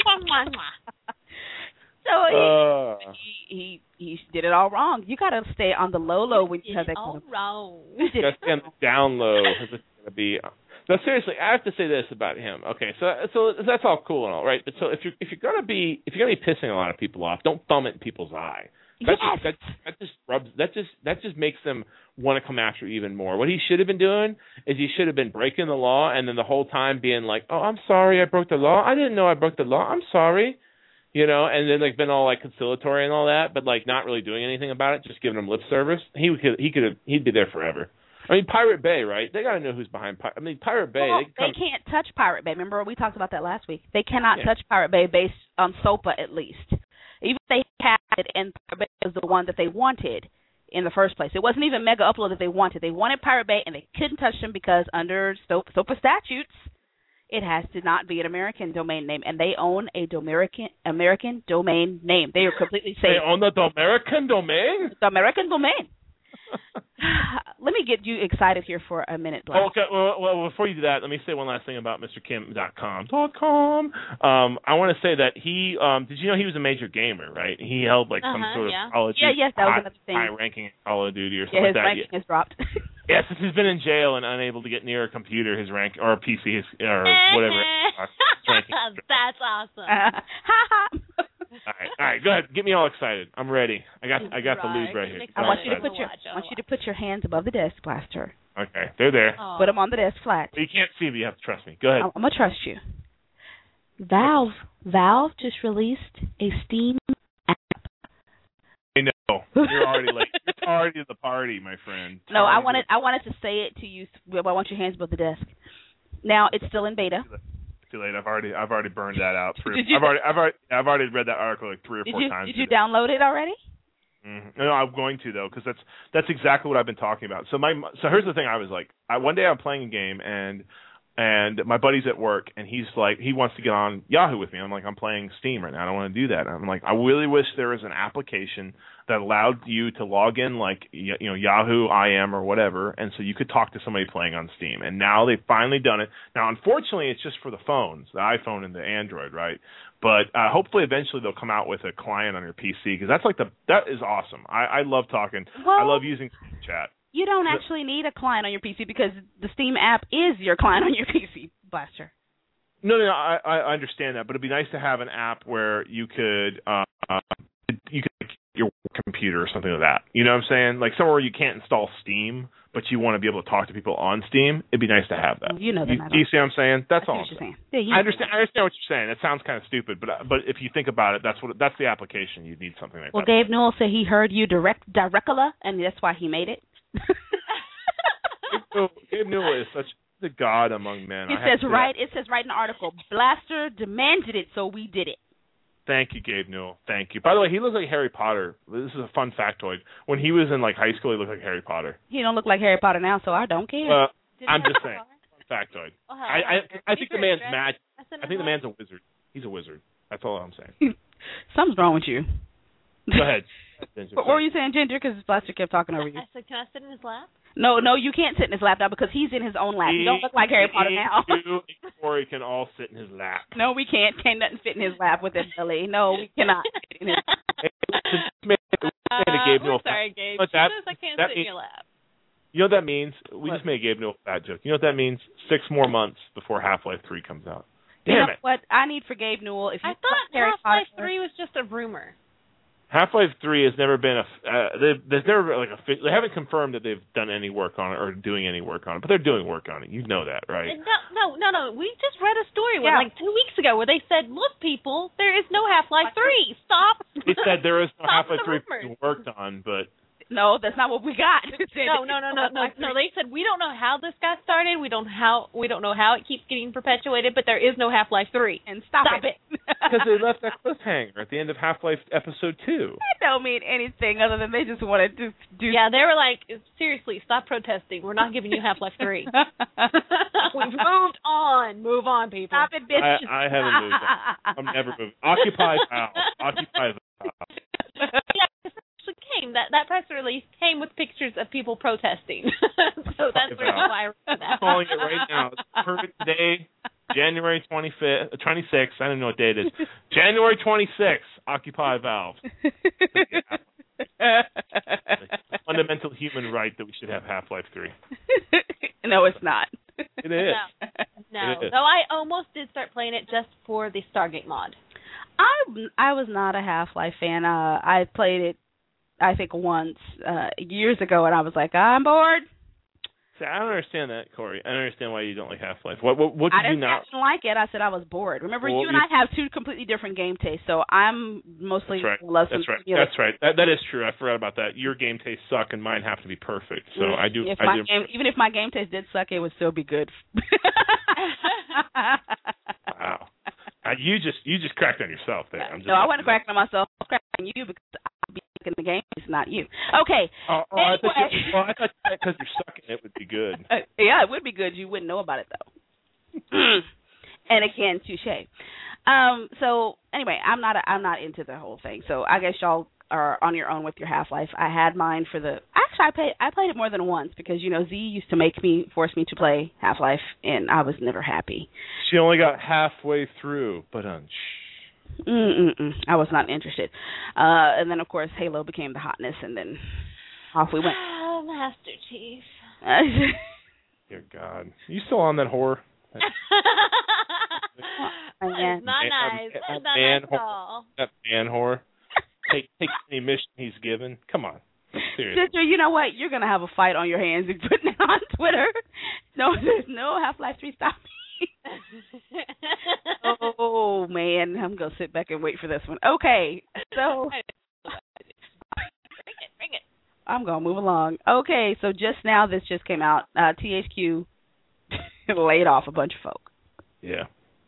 So he, uh, he he he did it all wrong. You got to stay on the low low when you have that all kind of. wrong. You did That's on the down low. Is it going to be? No, seriously, I have to say this about him. Okay, so so that's all cool and all, right? But so if you're if you're gonna be if you're gonna be pissing a lot of people off, don't thumb it in people's eye. That Yes. just, that, that just rubs. That just that just makes them want to come after you even more. What he should have been doing is he should have been breaking the law, and then the whole time being like, "Oh, I'm sorry, I broke the law. I didn't know I broke the law. I'm sorry." You know, and then like been all like conciliatory and all that, but like not really doing anything about it, just giving them lip service. He could he could have he'd be there forever. I mean, Pirate Bay, right? They got to know who's behind Pirate. I mean, Pirate Bay. Well, they, come, they can't touch Pirate Bay. Remember we talked about that last week. They cannot Yeah. touch Pirate Bay based on SOPA at least. Even if they had it, and Pirate Bay was the one that they wanted in the first place. It wasn't even Mega Upload that they wanted. They wanted Pirate Bay, and they couldn't touch them because under SOPA statutes, it has to not be an American domain name, and they own a Domerican American domain name. They are completely safe. They own the American domain. The American domain. Let me get you excited here for a minute, Black. Okay, well, well, before you do that, let me say one last thing about Mister Kim dot com. .com. Um, I want to say that he, um, did you know he was a major gamer, right? He held like some Uh-huh, sort of yeah. Call of Yeah, Duty yes, that was high, another thing. high ranking in Call of Duty or something Yeah, his like that. ranking has dropped. Yeah, since he's been in jail and unable to get near a computer, his rank or a P C, his, or whatever. uh, his ranking. That's awesome. Ha ha. All right, all right, go ahead. Get me all excited. I'm ready. I got, I got the Right. lose right here. Makes I I'm want you to excited. put your Watch, I want you to put your hands above the desk, Blaster. Okay, they're there. Oh. Put them on the desk flat. You can't see, but you have to trust me. Go ahead. I'm, I'm gonna trust you. Valve Valve just released a Steam app. I know. You're already late. You're already to the party, my friend. No, I Already wanted I wanted to say it to you. But I want your hands above the desk. Now it's still in beta. Too late. I've already, I've already burned that out. Three, Did you- I've already, I've already, I've already read that article like three or Did four you times. did you today. download it already? Mm-hmm. No, I'm going to though, because that's that's exactly what I've been talking about. So my so here's the thing. I was like, I, one day I'm playing a game and and my buddy's at work and he's like, he wants to get on Yahoo with me. I'm like, I'm playing Steam right now. I don't want to do that. I'm like, I really wish there was an application that allowed you to log in like you know Yahoo, I M, or whatever, and so you could talk to somebody playing on Steam. And now they've finally done it. Now, unfortunately, it's just for the phones, the iPhone and the Android, right? But uh, hopefully, eventually, they'll come out with a client on your P C because that's like the that is awesome. I, I love talking. Well, I love using chat. You don't actually need a client on your P C because the Steam app is your client on your P C, Blaster. No, no, no I, I understand that, but it'd be nice to have an app where you could uh, uh, you could like, your computer or something like that. You know what I'm saying? Like somewhere where you can't install Steam, but you want to be able to talk to people on Steam. It'd be nice to have that. You know that. You, do you see what I'm saying? That's I see all. what I'm you're saying. saying. Yeah, you I understand. I understand what you're saying. It sounds kind of stupid, but but if you think about it, that's what that's the application. You need something like Well, that. Gabe Newell said he heard you direct Directula, and that's why he made it. Newell, Gabe Newell is such the god among men. He I says right. It says right in the article. Blaster demanded it, so we did it. Thank you, Gabe Newell. Thank you. By the way, he looks like Harry Potter. This is a fun factoid. When he was in like high school, he looked like Harry Potter. He don't look like Harry Potter now, so I don't care. Uh, I'm just saying. Fun factoid. Oh, I I, I think the man's mad. I think the man's a wizard. He's a wizard. That's all I'm saying. Something's wrong with you. Go ahead. Ginger, what were you saying, Ginger? Because Blaster kept talking over you. I said, can I sit in his lap? No, no, you can't sit in his lap now because he's in his own lap. He, You don't look like Harry Potter now. You and Corey can all sit in his lap. No, we can't. Can't nothing fit in his lap with his belly. No, we cannot fit in his lap. Uh, Gabe we're sorry, Gabe. But She that, says I can't that sit means, in your lap. You know what that means? We what? just made Gabe Newell a fat joke. You know what that means? Six more months before Half-Life three comes out. Damn you know it. what I need for Gabe Newell? If you I thought Harry Half-Life Potter, three was just a rumor. Half-Life three has never been a. Uh, there's never been like a. They haven't confirmed that they've done any work on it or doing any work on it, but they're doing work on it. You know that, right? No, no, no, no. We just read a story where, Yeah. like two weeks ago where they said, "Look, people, there is no Half-Life three. Stop." They said there is no Stop Half-Life the three rumors. being worked on, but no, that's not what we got. No, no, no, no, no, no. They said we don't know how this got started. We don't how we don't know how it keeps getting perpetuated, but there is no Half-Life three. And stop, Stop it. because they left that cliffhanger at the end of Half-Life Episode two. That don't mean anything other than they just wanted to do. Yeah, they were like, seriously, stop protesting. We're not giving you Half-Life three. We've moved on. Move on, people. Stop it, bitch. I, I haven't moved on. I'm never moving. Occupy Valve. Occupy Valve. Yeah, this actually came. That that press release came with pictures of people protesting. So that's the reason why I read that. I'm calling it right now. It's perfect day, January twenty-fifth, twenty-sixth. I don't know what day it is. January twenty-sixth. Occupy Valve. It's a fundamental human right that we should have Half-Life three. No, it's not. It is. No, It is. though I almost did start playing it just for the Stargate mod. I I was not a Half-Life fan. Uh, I played it, I think, once uh, years ago, and I was like, I'm bored. See, I don't understand that, Corey. I don't understand why you don't like Half-Life. What what, what did I didn't, you not? I didn't like it. I said I was bored. Remember, Well, you and you- I have two completely different game tastes, so I'm mostly That's right. love That's right. simulator. That's right. That that is true. I forgot about that. Your game tastes suck, and mine have to be perfect. So I do. If I my do. game, even if my game taste did suck, it would still be good. Wow. Uh, you just you just cracked on yourself there. I'm just No, I wasn't cracking on myself. I was cracking on you because I'll be in the game. It's not you. Okay. Oh, oh Anyway. I thought you, well, I thought because you're stuck in it would be good. Uh, yeah, it would be good. You wouldn't know about it though. And again, touche. Um. So anyway, I'm not. A, I'm not into the whole thing. So I guess y'all are on your own with your Half-Life. I had mine for the. Actually, I played. I played it more than once because you know Z used to make me force me to play Half-Life, and I was never happy. She only got halfway through, but um, shh. Mm-mm-mm. I was not interested. Uh, and then of course Halo became the hotness, and then off we went. Oh, Master Chief. Dear God, you still on that whore? Oh, yeah. It's not Man- nice. that It's not man nice at whore. all. That man whore. Take take any mission he's given. Come on, seriously. Sister, you know what? You're gonna have a fight on your hands and putting it on Twitter. No, there's no Half-Life three stop me. Oh man, I'm gonna sit back and wait for this one. Okay, so Bring it, bring it. I'm gonna move along. Okay, so just now this just came out. Uh, T H Q laid off a bunch of folk. Yeah.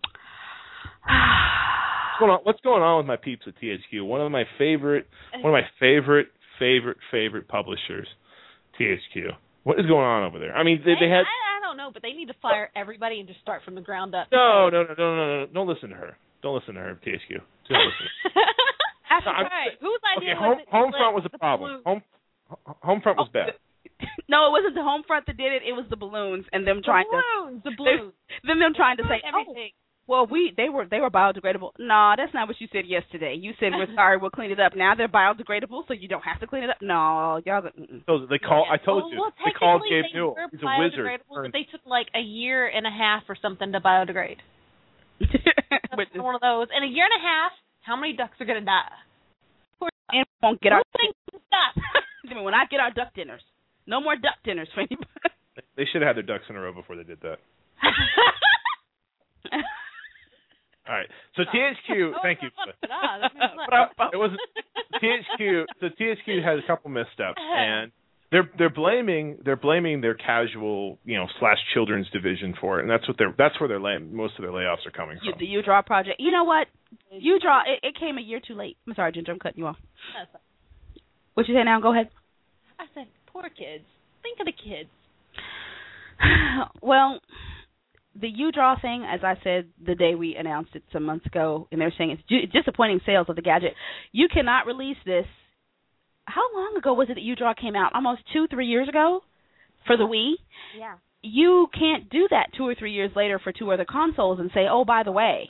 What's going on? What's going on with my peeps at T H Q? One of my favorite, one of my favorite, favorite, favorite publishers, T H Q. What is going on over there? I mean, they, they had. I, I don't know, but they need to fire everybody and just start from the ground up. No, no, no, no, no, no! Don't listen to her. Don't listen to her, T H Q. Don't listen. That's No, I'm- right. Whose Okay, idea home, was it? to Homefront was split a the problem. balloons? Home, Homefront was bad. No, it wasn't the home front that did it. It was the balloons and them The trying balloons, to the balloons. them them trying to say, oh, everything. well, we they were they were biodegradable. No, that's not what you said yesterday. You said we're sorry, we'll clean it up. Now they're biodegradable, so you don't have to clean it up. No, y'all. Mm-mm. So they call. I told Oh, you. well, They called technically Gabe they Newell. were He's a wizard. biodegradable, But they took like a year and a half or something to biodegrade. Which is, One of those. In a year and a half, how many ducks are going to die? and we won't get our. Who thinks of ducks? I mean, when I get our duck dinners, no more duck dinners for anybody. They should have had their ducks in a row before they did that. All right. So T H Q, thank you. It wasn't T H Q. So T H Q had a couple missteps, and They're they're blaming they're blaming their casual you know slash children's division for it, and that's what they're that's where their lay, most of their layoffs are coming You, from. the UDraw project. You know what? UDraw it, it came a year too late. I'm sorry, Ginger. I'm cutting you off. What you say now? Go ahead. I said, poor kids. Think of the kids. Well, the UDraw thing, as I said the day we announced it some months ago, and they're saying it's ju- disappointing sales of the gadget. You cannot release this. How long ago was it that UDraw came out? Almost two, three years ago for the Wii? Yeah. You can't do that two or three years later for two other consoles and say, oh, by the way,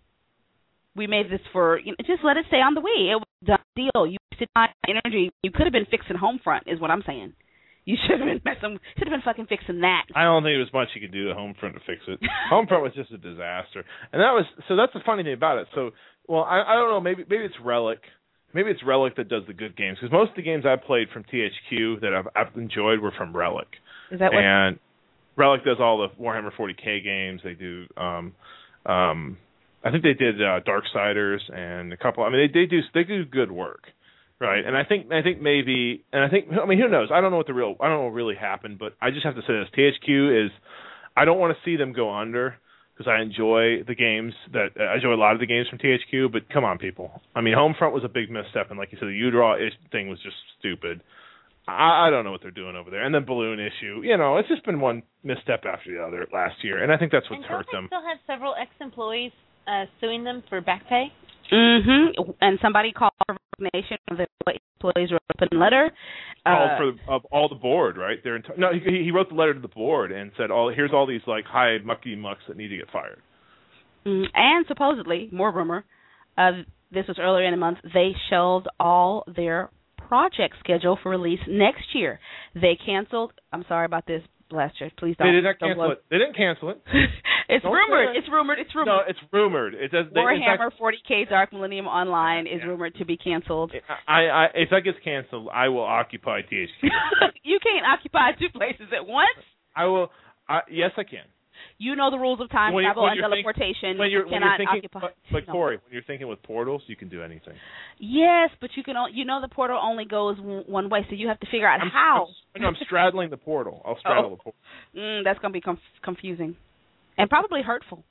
we made this for, you know, just let it stay on the Wii. It was a done deal. You wasted time and energy. You could have been fixing Homefront is what I'm saying. You should have been messing, should have been fucking fixing that. I don't think there was much you could do to Homefront to fix it. Homefront was just a disaster, and that was so. That's the funny thing about it. So, well, I, I don't know. Maybe maybe it's Relic. Maybe it's Relic that does the good games, because most of the games I played from T H Q that I've, I've enjoyed were from Relic. Is that what? And Relic does all the Warhammer forty K games. They do. Um, um, I think they did uh, Darksiders and a couple. I mean, they they do they do good work, right? And I think I think maybe, and I think I mean, who knows? I don't know what the real I don't know what really happened, but I just have to say this: T H Q is. I don't want to see them go under, because I enjoy the games that I enjoy a lot of the games from T H Q. But come on, people! I mean, Homefront was a big misstep, and like you said, the UDraw thing was just stupid. I, I don't know what they're doing over there. And then Balloon issue, you know, it's just been one misstep after the other last year, and I think that's what's and hurt them. And still have several ex-employees uh, suing them for back pay. Mm-hmm. And somebody called for resignation of the employees wrote an open letter. Called uh, for of all the board, right? Their enti- no, he, he wrote the letter to the board and said, "All here's all these like high mucky mucks that need to get fired." Mm, and supposedly, more rumor, uh, this was earlier in the month, they shelved all their project schedule for release next year. They canceled. I'm sorry about this, Blaster. Please don't. They did not don't cancel blow. it. They didn't cancel it. It's Don't rumored. say It's rumored. It's rumored. No, it's rumored. It does. They, in Warhammer fact, forty K Dark Millennium Online is Yeah. rumored to be canceled. I, I, if that gets canceled, I will occupy T H Q. You can't occupy two places at once. I will. I, yes, I can. You know the rules of time When you- travel when and you're think- teleportation. When you're, you when cannot you're thinking, occupy. but, but no. Corey, when you're thinking with portals, you can do anything. Yes, but you can. o- You know the portal only goes w- one way, so you have to figure out I'm, how. I'm, no, I'm straddling the portal. I'll straddle Oh. the portal. Mm, that's gonna be conf- confusing, and probably hurtful.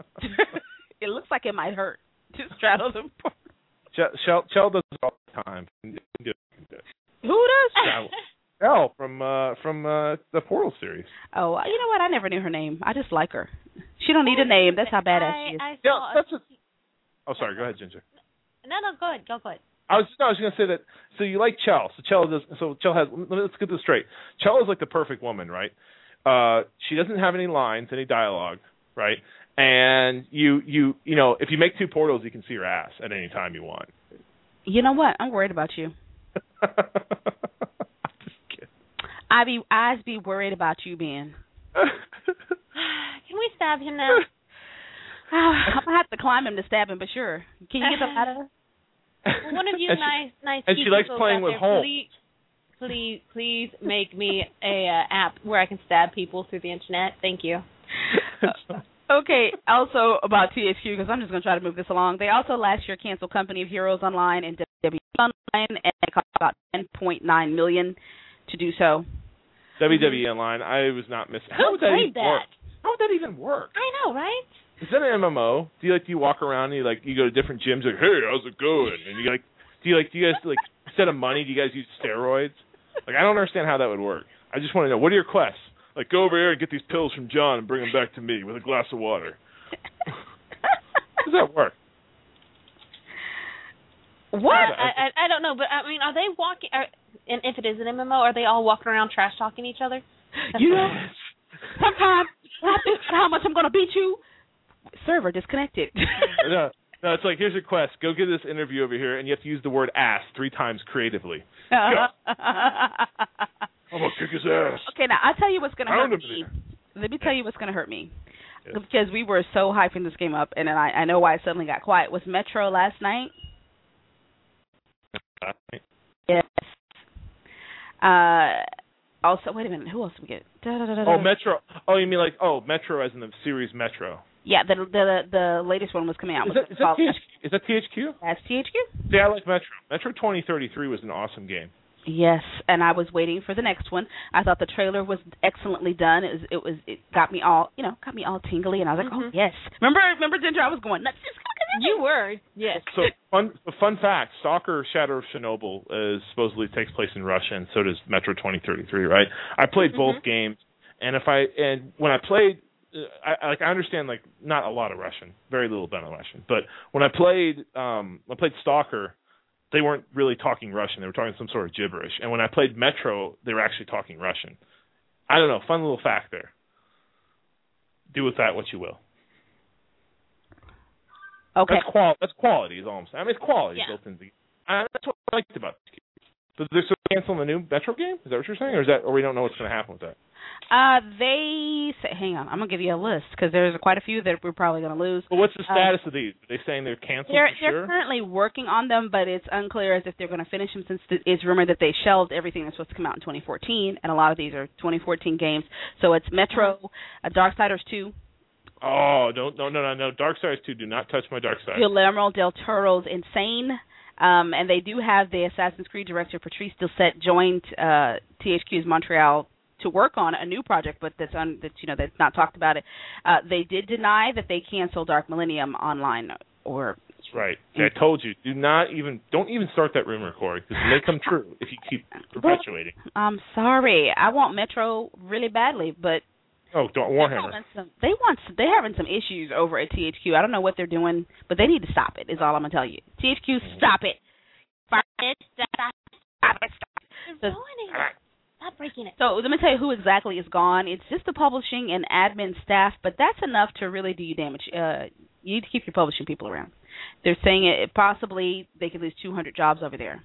It looks like it might hurt to straddle the portal. Shell, Shell, Shell does it all the time. You can do it. You can do it. Who does? Shell. Shell from uh, from uh, the Portal series. Oh, you know what? I never knew her name. I just like her. She don't need a name. That's how badass she is. I, I Yeah, saw that's a, oh, sorry. Go ahead, Ginger. No, no, go ahead. Go ahead. I was no, I was going to say that. So you like Chell? So Chell does. So Chell has. Let's get this straight. Chell is like the perfect woman, right? Uh, she doesn't have any lines, any dialogue, right? And you, you, you know, if you make two portals, you can see her ass at any time you want. You know what? I'm worried about you. Just kidding. I be I'd be worried about you, Ben. Can we stab him now? I'm gonna have to climb him to stab him, but sure. Can you get the ladder? Well, one of you And she- nice, nice. and she geeky likes folks playing out with there, Holmes. Please, please, please make me a uh, app where I can stab people through the internet. Thank you. Okay, also about T H Q, because I'm just going to try to move this along. They also last year canceled Company of Heroes Online and W W E Online, and it cost about ten point nine million dollars to do so. W W E Online. I was not missing. How Who would that played even that? work? How would that even work? I know, right? Is that an M M O? Do you like do you walk around and you like you go to different gyms like, hey, how's it going? And you like do you like do you guys like instead of money do you guys use steroids? Like I don't understand how that would work. I just want to know, what are your quests? Like go over here and get these pills from John and bring them back to me with a glass of water. How does that work? What? I, I I don't know, but I mean, are they walking? Are, and if it is an M M O, are they all walking around trash talking each other? You know, sometimes I have to decide how much I'm going to beat you. Server disconnected. no, no, it's like here's your quest. Go get this interview over here, and you have to use the word ass three times creatively. I'm gonna kick his ass. Okay, now I'll tell you what's going to hurt Pound him me. there. Let me tell you what's going to hurt me. Yes. Because we were so hyping this game up, and then I, I know why it suddenly got quiet. Was Metro last night? Yes. Uh, also, wait a minute. Who else did we get? Da, da, da, da, Oh, da. Metro. Oh, you mean like oh Metro as in the series Metro? Yeah, the the the latest one was coming out. Is Was that, is that T H Q? Is that T H Q? That's T H Q? Yeah, I like Metro. Metro twenty thirty-three was an awesome game. Yes, and I was waiting for the next one. I thought the trailer was excellently done. It was, it was, it got me all, you know, got me all tingly, and I was like, mm-hmm. oh yes. Remember, remember, Ginger? I was going nuts. You were, yes. So fun, fun fact: Stalker: Shadow of Chernobyl is supposedly takes place in Russia, and so does Metro twenty thirty-three. Right? I played mm-hmm. both games, and if I and when I played, I like I understand like not a lot of Russian, very little bit of Russian, but when I played, um, I played Stalker. They weren't really talking Russian. They were talking some sort of gibberish. And when I played Metro, they were actually talking Russian. I don't know. Fun little fact there. Do with that what you will. Okay. That's, qual- that's quality is all I'm saying. I mean, it's quality yeah. built into uh, that's what I liked about this game. But they're still canceling the new Metro game? Is that what you're saying? Or is that, or we don't know what's going to happen with that? Uh, they say, hang on, I'm gonna give you a list because there's quite a few that we're probably gonna lose. Well, what's the status uh, of these? Are they saying they're canceled they're, for they're sure? currently working on them, but it's unclear as if they're going to finish them since it's rumored that they shelved everything that's supposed to come out in twenty fourteen, and a lot of these are twenty fourteen games. So it's Metro, uh, Darksiders two. Oh, don't no no no no! Darksiders two, do not touch my Darksiders. Guillermo del Toro's Insane. Um, and they do have the Assassin's Creed director Patrice Dulcet joined uh, T H Q's Montreal to work on a new project, but that's un, that's you know that's not talked about it. Uh, they did deny that they canceled Dark Millennium Online, or that's right. See, I told you, do not even don't even start that rumor, Corey, because it may come true if you keep perpetuating. I'm sorry, I want Metro really badly, but oh, don't Warhammer. Some, they want some, they're having some issues over at T H Q. I don't know what they're doing, but they need to stop it. Is all I'm gonna tell you. T H Q, stop it. Stop it. Stop it. Stop it. Stop it. Stop breaking it. So let me tell you who exactly is gone. It's just the publishing and admin staff, but that's enough to really do you damage. Uh, you need to keep your publishing people around. They're saying it possibly they could lose two hundred jobs over there.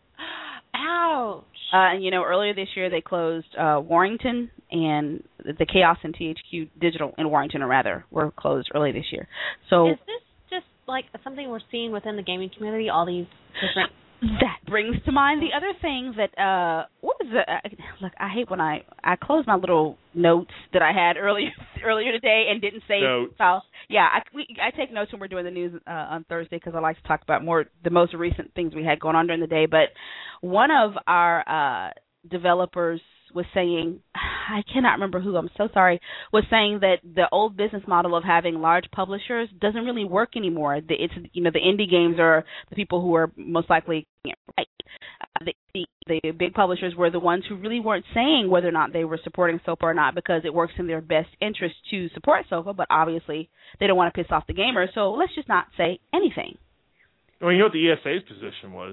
Ouch. Uh, and, you know, earlier this year they closed uh, Warrington, and the Chaos and T H Q Digital in Warrington, or rather, were closed early this year. So is this just like something we're seeing within the gaming community, all these different... That brings to mind the other thing that, uh, what was the, uh, look, I hate when I, I close my little notes that I had earlier earlier today and didn't say, notes. File. Yeah, I, we, I take notes when we're doing the news uh, on Thursday because I like to talk about more, the most recent things we had going on during the day. But one of our uh, developers was saying, I cannot remember who, I'm so sorry, was saying that the old business model of having large publishers doesn't really work anymore. The, it's, you know, the indie games are the people who are most likely right. Uh, the, the, the big publishers were the ones who really weren't saying whether or not they were supporting SOPA or not because it works in their best interest to support SOPA, but obviously they don't want to piss off the gamers, so let's just not say anything. Well, you know what the E S A's position was?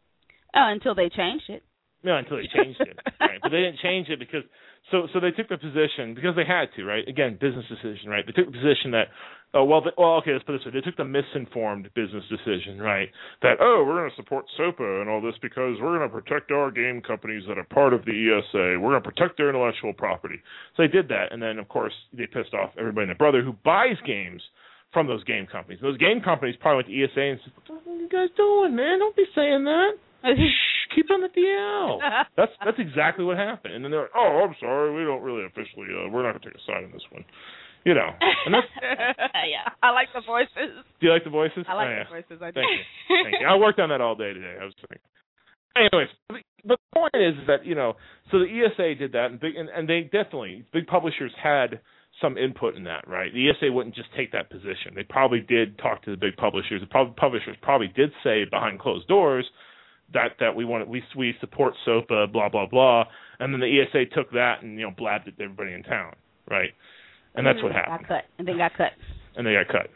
Uh, until they changed it. No, until they changed it. Right? But they didn't change it because so so they took the position because they had to, right? Again, business decision, right? They took the position that oh well, the, well okay, let's put it this way: they took the misinformed business decision, right? That oh, we're going to support SOPA and all this because we're going to protect our game companies that are part of the E S A. We're going to protect their intellectual property. So they did that, and then of course they pissed off everybody and their brother who buys games from those game companies. Those game companies probably went to E S A and said, "What are you guys doing, man? Don't be saying that." Shh, keep on the D L. That's that's exactly what happened. And then they're like, oh, I'm sorry, we don't really officially, uh, we're not going to take a side on this one. You know. And that's, yeah, I like the voices. Do you like the voices? I like oh, yeah. the voices. I do. Thank you. Thank you. I worked on that all day today. I was thinking. Anyways, but the point is that, you know, so the E S A did that, and, big, and, and they definitely, big publishers had some input in that, right? The E S A wouldn't just take that position. They probably did talk to the big publishers. The pub- publishers probably did say behind closed doors, that that we want we we support SOPA, blah blah blah, and then the E S A took that and you know blabbed it to everybody in town, right? And that's what happened. Got cut, and then got cut. And they got cut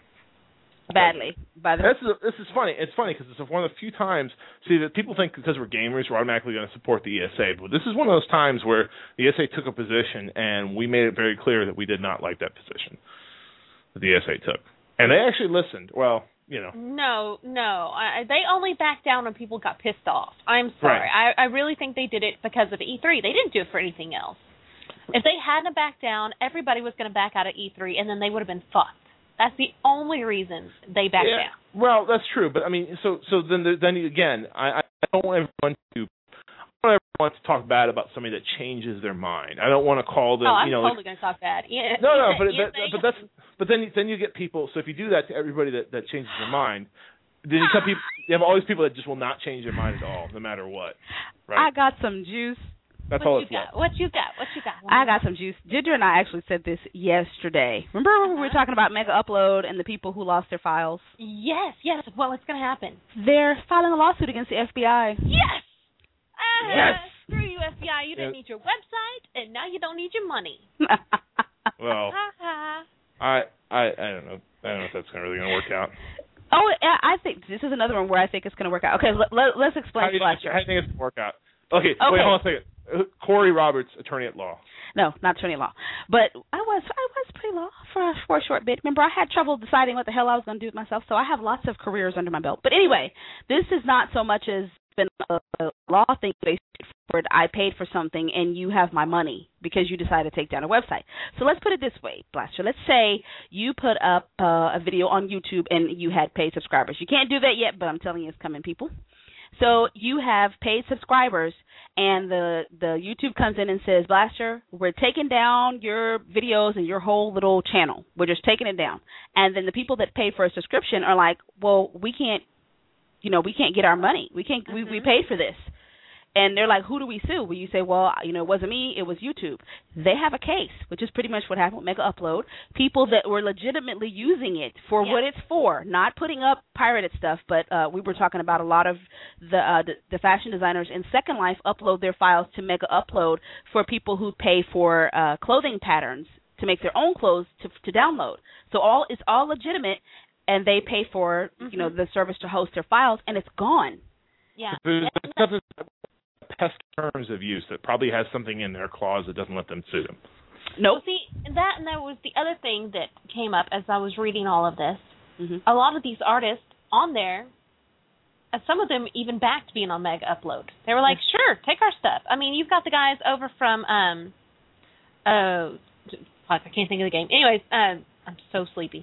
badly. By the this is this is funny. It's funny because it's one of the few times. See that people think because we're gamers we're automatically going to support the E S A, but this is one of those times where the E S A took a position and we made it very clear that we did not like that position that the E S A took, and they actually listened. Well. You know. No, no. I, they only backed down when people got pissed off. I'm sorry. Right. I, I really think they did it because of E three. They didn't do it for anything else. If they hadn't backed down, everybody was going to back out of E three, and then they would have been fucked. That's the only reason they backed yeah. down. Well, that's true, but I mean, so so then then again, I, I don't want everyone to. I don't ever want to talk bad about somebody that changes their mind. I don't want to call them. Oh, I'm you know, totally like, going to talk bad. Yeah. No, no, but yeah, but, but that's but then then you get people. So if you do that to everybody that, that changes their mind, then you have people, you have all these people that just will not change their mind at all, no matter what. Right? I got some juice. That's what all you it's got? left. What you got? What you got? I got some juice. Ginger and I actually said this yesterday. Remember when we were talking about Mega Upload and the people who lost their files? Yes, yes. Well, what's going to happen? They're filing a lawsuit against the F B I. Yes! Uh, Yes! Screw you, F B I. You didn't Yes. need your website, and now you don't need your money. Well, Ha ha. I, I I don't know. I don't know if that's gonna really going to work out. Oh, I I think this is another one where I think it's going to work out. Okay, let, let, let's How explain do you, Blaster. how do you think it's going to work out? Okay, Okay. wait, hold on a second. Corey Roberts, attorney at law. No, not attorney at law. But I was I was pre-law for for a short bit. Remember, I had trouble deciding what the hell I was going to do with myself, so I have lots of careers under my belt. But anyway, this is not so much as been a, a law thing based for it. I paid for something and you have my money because you decided to take down a website. So let's put it this way, Blaster. Let's say you put up uh, a video on YouTube and you had paid subscribers. You can't do that yet, but I'm telling you it's coming, people. So you have paid subscribers, and the the YouTube comes in and says, Blaster, we're taking down your videos and your whole little channel. We're just taking it down. And then the people that pay for a subscription are like, well, we can't, you know, we can't get our money. We can't. Mm-hmm. we, we paid for this. And they're like, who do we sue? Well, you say, well, you know, it wasn't me, it was YouTube. They have a case, which is pretty much what happened with Mega Upload. People that were legitimately using it for yeah. what it's for, not putting up pirated stuff, but uh, we were talking about a lot of the, uh, the the fashion designers in Second Life upload their files to Mega Upload for people who pay for uh, clothing patterns to make their own clothes to, to download. So all it's all legitimate, and they pay for, mm-hmm. you know, the service to host their files, and it's gone. Yeah. Pest terms of use that probably has something in their clause that doesn't let them sue them. No. Nope. Well, see, that and that was the other thing that came up as I was reading all of this. Mm-hmm. A lot of these artists on there, uh, some of them even backed being on Mega Upload. They were like, sure, take our stuff. I mean, you've got the guys over from, um, uh, fuck, I can't think of the game. Anyways, um, I'm so sleepy.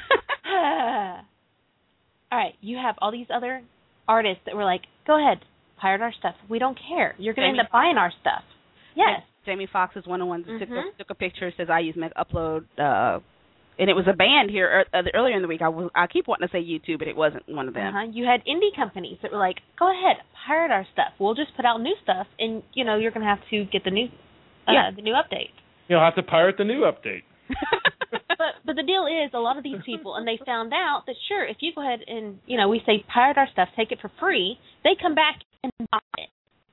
All right, you have all these other artists that were like, go ahead, pirate our stuff. We don't care. You're going to end up buying our stuff. Yes. Jamie Foxx is one of the ones that mm-hmm. took, a, took a picture, says I use Mega Upload, uh, and it was a band here uh, earlier in the week. I was I keep wanting to say YouTube, but it wasn't one of them. Uh-huh. You had indie companies that were like, go ahead, pirate our stuff. We'll just put out new stuff, and, you know, you're going to have to get the new uh, yeah. the new update. You'll have to pirate the new update. but but the deal is, a lot of these people, and they found out that, sure, if you go ahead and, you know, we say pirate our stuff, take it for free, they come back and buy it.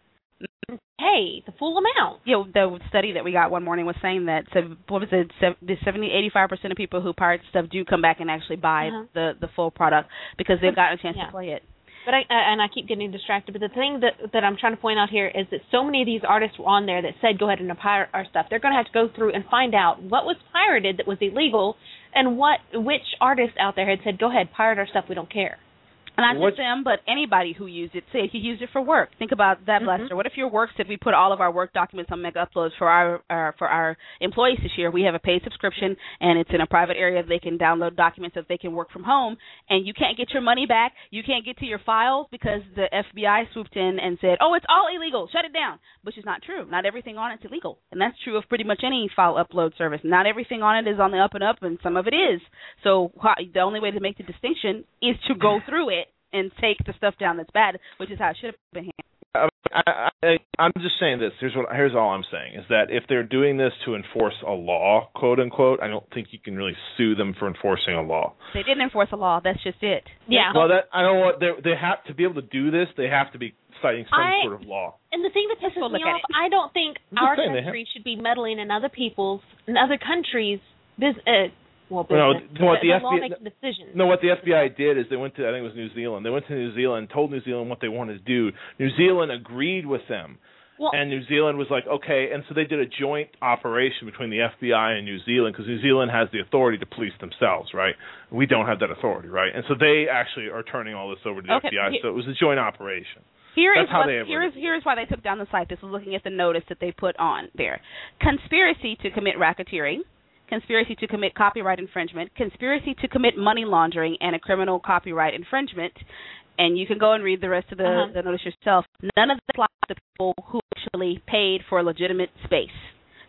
Pay the full amount. Yeah, the study that we got one morning was saying that, what was it, seventy, eighty-five percent of people who pirate stuff do come back and actually buy uh-huh. the, the full product because they've gotten a chance yeah. to play it. But I, uh, and I keep getting distracted, but the thing that that I'm trying to point out here is that so many of these artists were on there that said, go ahead and pirate our stuff. They're going to have to go through and find out what was pirated that was illegal and what which artists out there had said, go ahead, pirate our stuff, we don't care. And not just them, but anybody who used it. Say, if you used it for work, think about that, Blaster. Mm-hmm. What if your work said we put all of our work documents on Mega Uploads for our, our for our employees this year? We have a paid subscription, and it's in a private area. They can download documents so they can work from home, and you can't get your money back. You can't get to your files because the F B I swooped in and said, oh, it's all illegal. Shut it down, which is not true. Not everything on it's illegal, and that's true of pretty much any file upload service. Not everything on it is on the up and up, and some of it is. So the only way to make the distinction is to go through it and take the stuff down that's bad, which is how it should have been handled. I, I, I'm just saying this. Here's what. Here's all I'm saying is that if they're doing this to enforce a law, quote unquote, I don't think you can really sue them for enforcing a law. They didn't enforce a law. That's just it. Yeah. Well, that I don't want. They they have to be able to do this. They have to be citing some I, sort of law. And the thing that pisses me off, I don't think our country should be meddling in other people's, in other countries' business. Uh, Well, business, no, what the, the F B I, decisions. no, what the F B I did is they went to, I think it was New Zealand. They went to New Zealand and told New Zealand what they wanted to do. New Zealand agreed with them. Well, and New Zealand was like, okay, and so they did a joint operation between the F B I and New Zealand because New Zealand has the authority to police themselves, right? We don't have that authority, right? And so they actually are turning all this over to the okay, F B I, here, so it was a joint operation. Here That's is how what, they here is here is why they took down the site. This was looking at the notice that they put on there. Conspiracy to commit racketeering, conspiracy to commit copyright infringement, conspiracy to commit money laundering, and a criminal copyright infringement. And you can go and read the rest of the, uh-huh. the notice yourself. None of this applies to people who actually paid for a legitimate space.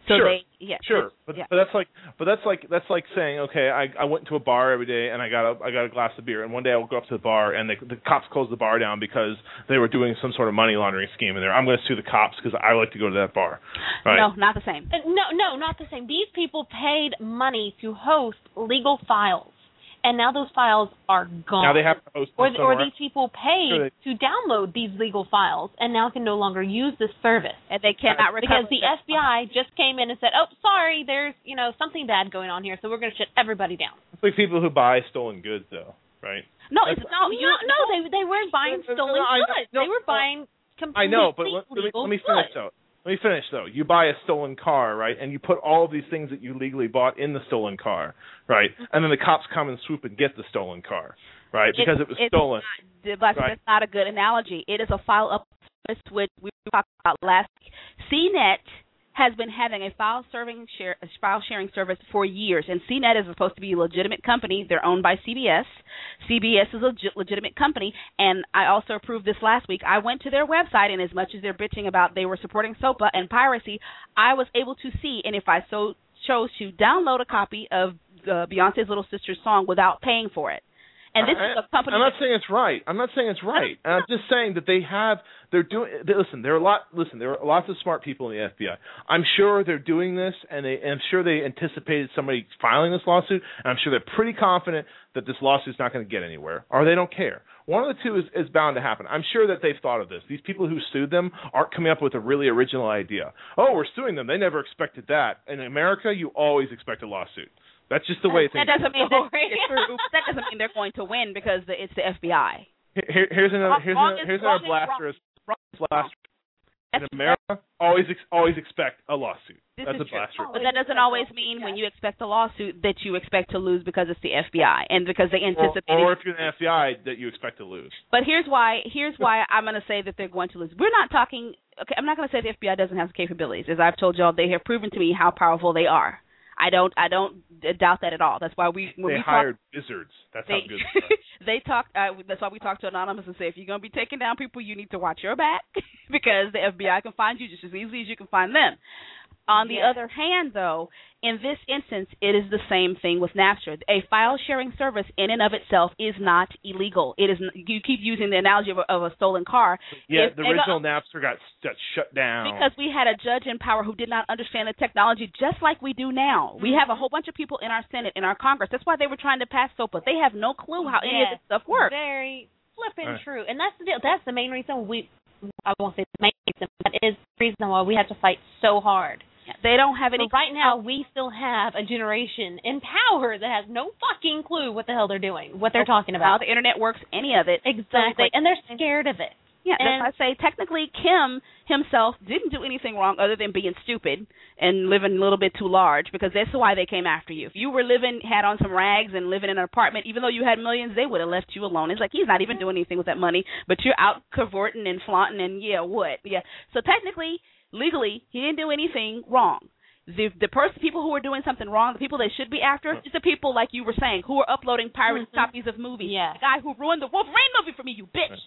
So sure. they, yeah, sure, but, yeah. but that's like, but that's like that's like saying, okay, I I went to a bar every day and I got a I got a glass of beer, and one day I will go up to the bar and they, the cops closed the bar down because they were doing some sort of money laundering scheme in there. I'm going to sue the cops because I like to go to that bar. Right? No, not the same. Uh, no, no, not the same. These people paid money to host legal files, and now those files are gone. Now they have to host them Or, or somewhere. these people paid Sure they- to download these legal files, and now can no longer use this service. And they cannot recover. Because the F B I just came in and said, oh, sorry, there's, you know, something bad going on here, so we're going to shut everybody down. It's like people who buy stolen goods, though, right? No, That's- it's no, you, no, no, they they weren't buying No, no, stolen no, I know- goods. no, they were no. buying completely I know, but let, let me, legal let me finish goods. though. Let me finish though. You buy a stolen car, right, and you put all of these things that you legally bought in the stolen car, right, and then the cops come and swoop and get the stolen car, right, because it's, it was it's stolen. Not, but Right. that's not a good analogy. It is a file up which we talked about last week. C net has been having a file serving share a file sharing service for years, and C net is supposed to be a legitimate company. They're owned by C B S. C B S is a legit, legitimate company, and I also approved this last week. I went to their website, and as much as they're bitching about they were supporting SOPA and piracy, I was able to see, and if I so chose to download a copy of uh, Beyonce's Little Sister's song without paying for it. And this I, is a company. I'm not saying it's right. I'm not saying it's right. I'm just saying that they have. They're doing. They, listen, there are a lot. Listen, there are lots of smart people in the F B I. I'm sure they're doing this, and, they, and I'm sure they anticipated somebody filing this lawsuit. And I'm sure they're pretty confident that this lawsuit's not going to get anywhere, or they don't care. One of the two is, is bound to happen. I'm sure that they've thought of this. These people who sued them aren't coming up with a really original idea. Oh, we're suing them. They never expected that. In America, you always expect a lawsuit. That's just the way things. That doesn't mean that, that doesn't mean they're going to win because the, it's the F B I. Here, here's another. Here's wrong another. is- Here's wrong another is blaster. wrong. Blaster. In America, always ex- always expect a lawsuit. This That's is a blaster. true. But that doesn't always mean when you expect a lawsuit that you expect to lose because it's the F B I and because they Or, anticipate. or if you're the F B I, that you expect to lose. But here's why. Here's why I'm going to say that they're going to lose. We're not talking. Okay, I'm not going to say the F B I doesn't have the capabilities. As I've told y'all, they have proven to me how powerful they are. I don't. I don't doubt that at all. That's why we when they we hired talk, wizards. That's they, how good they are. they talk. Uh, that's why we talk to Anonymous and say, if you're going to be taking down people, you need to watch your back because the F B I can find you just as easily as you can find them. On the Yes. other hand, though, in this instance, it is the same thing with Napster. A file-sharing service in and of itself is not illegal. It is. You keep using the analogy of a, of a stolen car. Yeah, If the they original got, Napster got, got shut down. because we had a judge in power who did not understand the technology just like we do now. We have a whole bunch of people in our Senate, in our Congress. That's why they were trying to pass SOPA. They have no clue how any of Yes, this stuff works. Very flippin' Right. true. And that's the deal. That's the main reason we, I won't say the main reason, but it is the reason why we have to fight so hard. They don't have any. But right now, we still have a generation in power that has no fucking clue what the hell they're doing, what they're talking how about. the internet works, any of it. Exactly. So, And they're scared of it. yeah, and- that's why I say technically Kim himself didn't do anything wrong other than being stupid and living a little bit too large, because that's why they came after you. If you were living, had on some rags and living in an apartment, even though you had millions, they would have left you alone. It's like he's not even doing anything with that money, but you're out cavorting and flaunting and yeah, what? Yeah. So technically, legally, he didn't do anything wrong. The the person, people who were doing something wrong, the people they should be after, just the people like you were saying who were uploading pirate Mhm. copies of movies. Yeah. The guy who ruined the Wolverine movie for me, you bitch.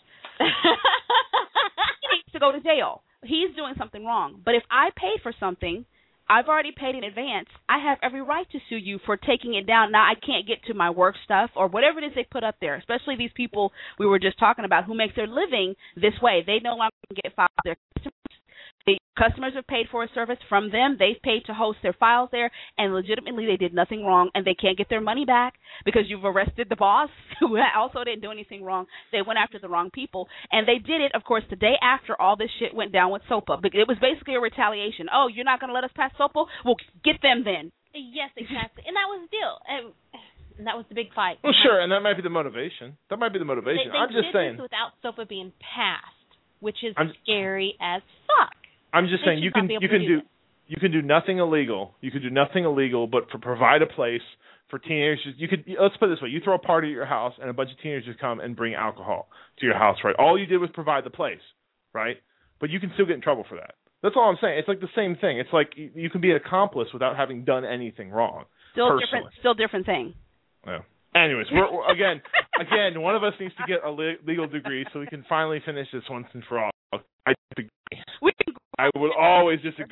He needs to go to jail. He's doing something wrong. But if I pay for something, I've already paid in advance. I have every right to sue you for taking it down. Now I can't get to my work stuff or whatever it is they put up there, especially these people we were just talking about who make their living this way. They no longer get files their customers. The customers have paid for a service from them. They've paid to host their files there, and legitimately they did nothing wrong, and they can't get their money back because you've arrested the boss, who also didn't do anything wrong. They went after the wrong people, and they did it, of course, the day after all this shit went down with SOPA. It was basically a retaliation. Oh, you're not going to let us pass SOPA? Well, get them then. Yes, exactly. And that was the deal. And, and that was the big fight. Well, sure, and that might be the motivation. That might be the motivation. They, they I'm just did saying. this without SOPA being passed, which is I'm- scary as fuck. I'm just They saying should you not can be able you to can do do this. you can do nothing illegal. You can do nothing illegal, but for provide a place for teenagers. You could let's put it this way: you throw a party at your house, and a bunch of teenagers come and bring alcohol to your house, right? All you did was provide the place, right? But you can still get in trouble for that. That's all I'm saying. It's like the same thing. It's like you, you can be an accomplice without having done anything wrong. Still personally. different. Still different thing. Yeah. Anyways, we're, we're again, again, one of us needs to get a le- legal degree so we can finally finish this once and for all. I disagree. We can I would always disagree.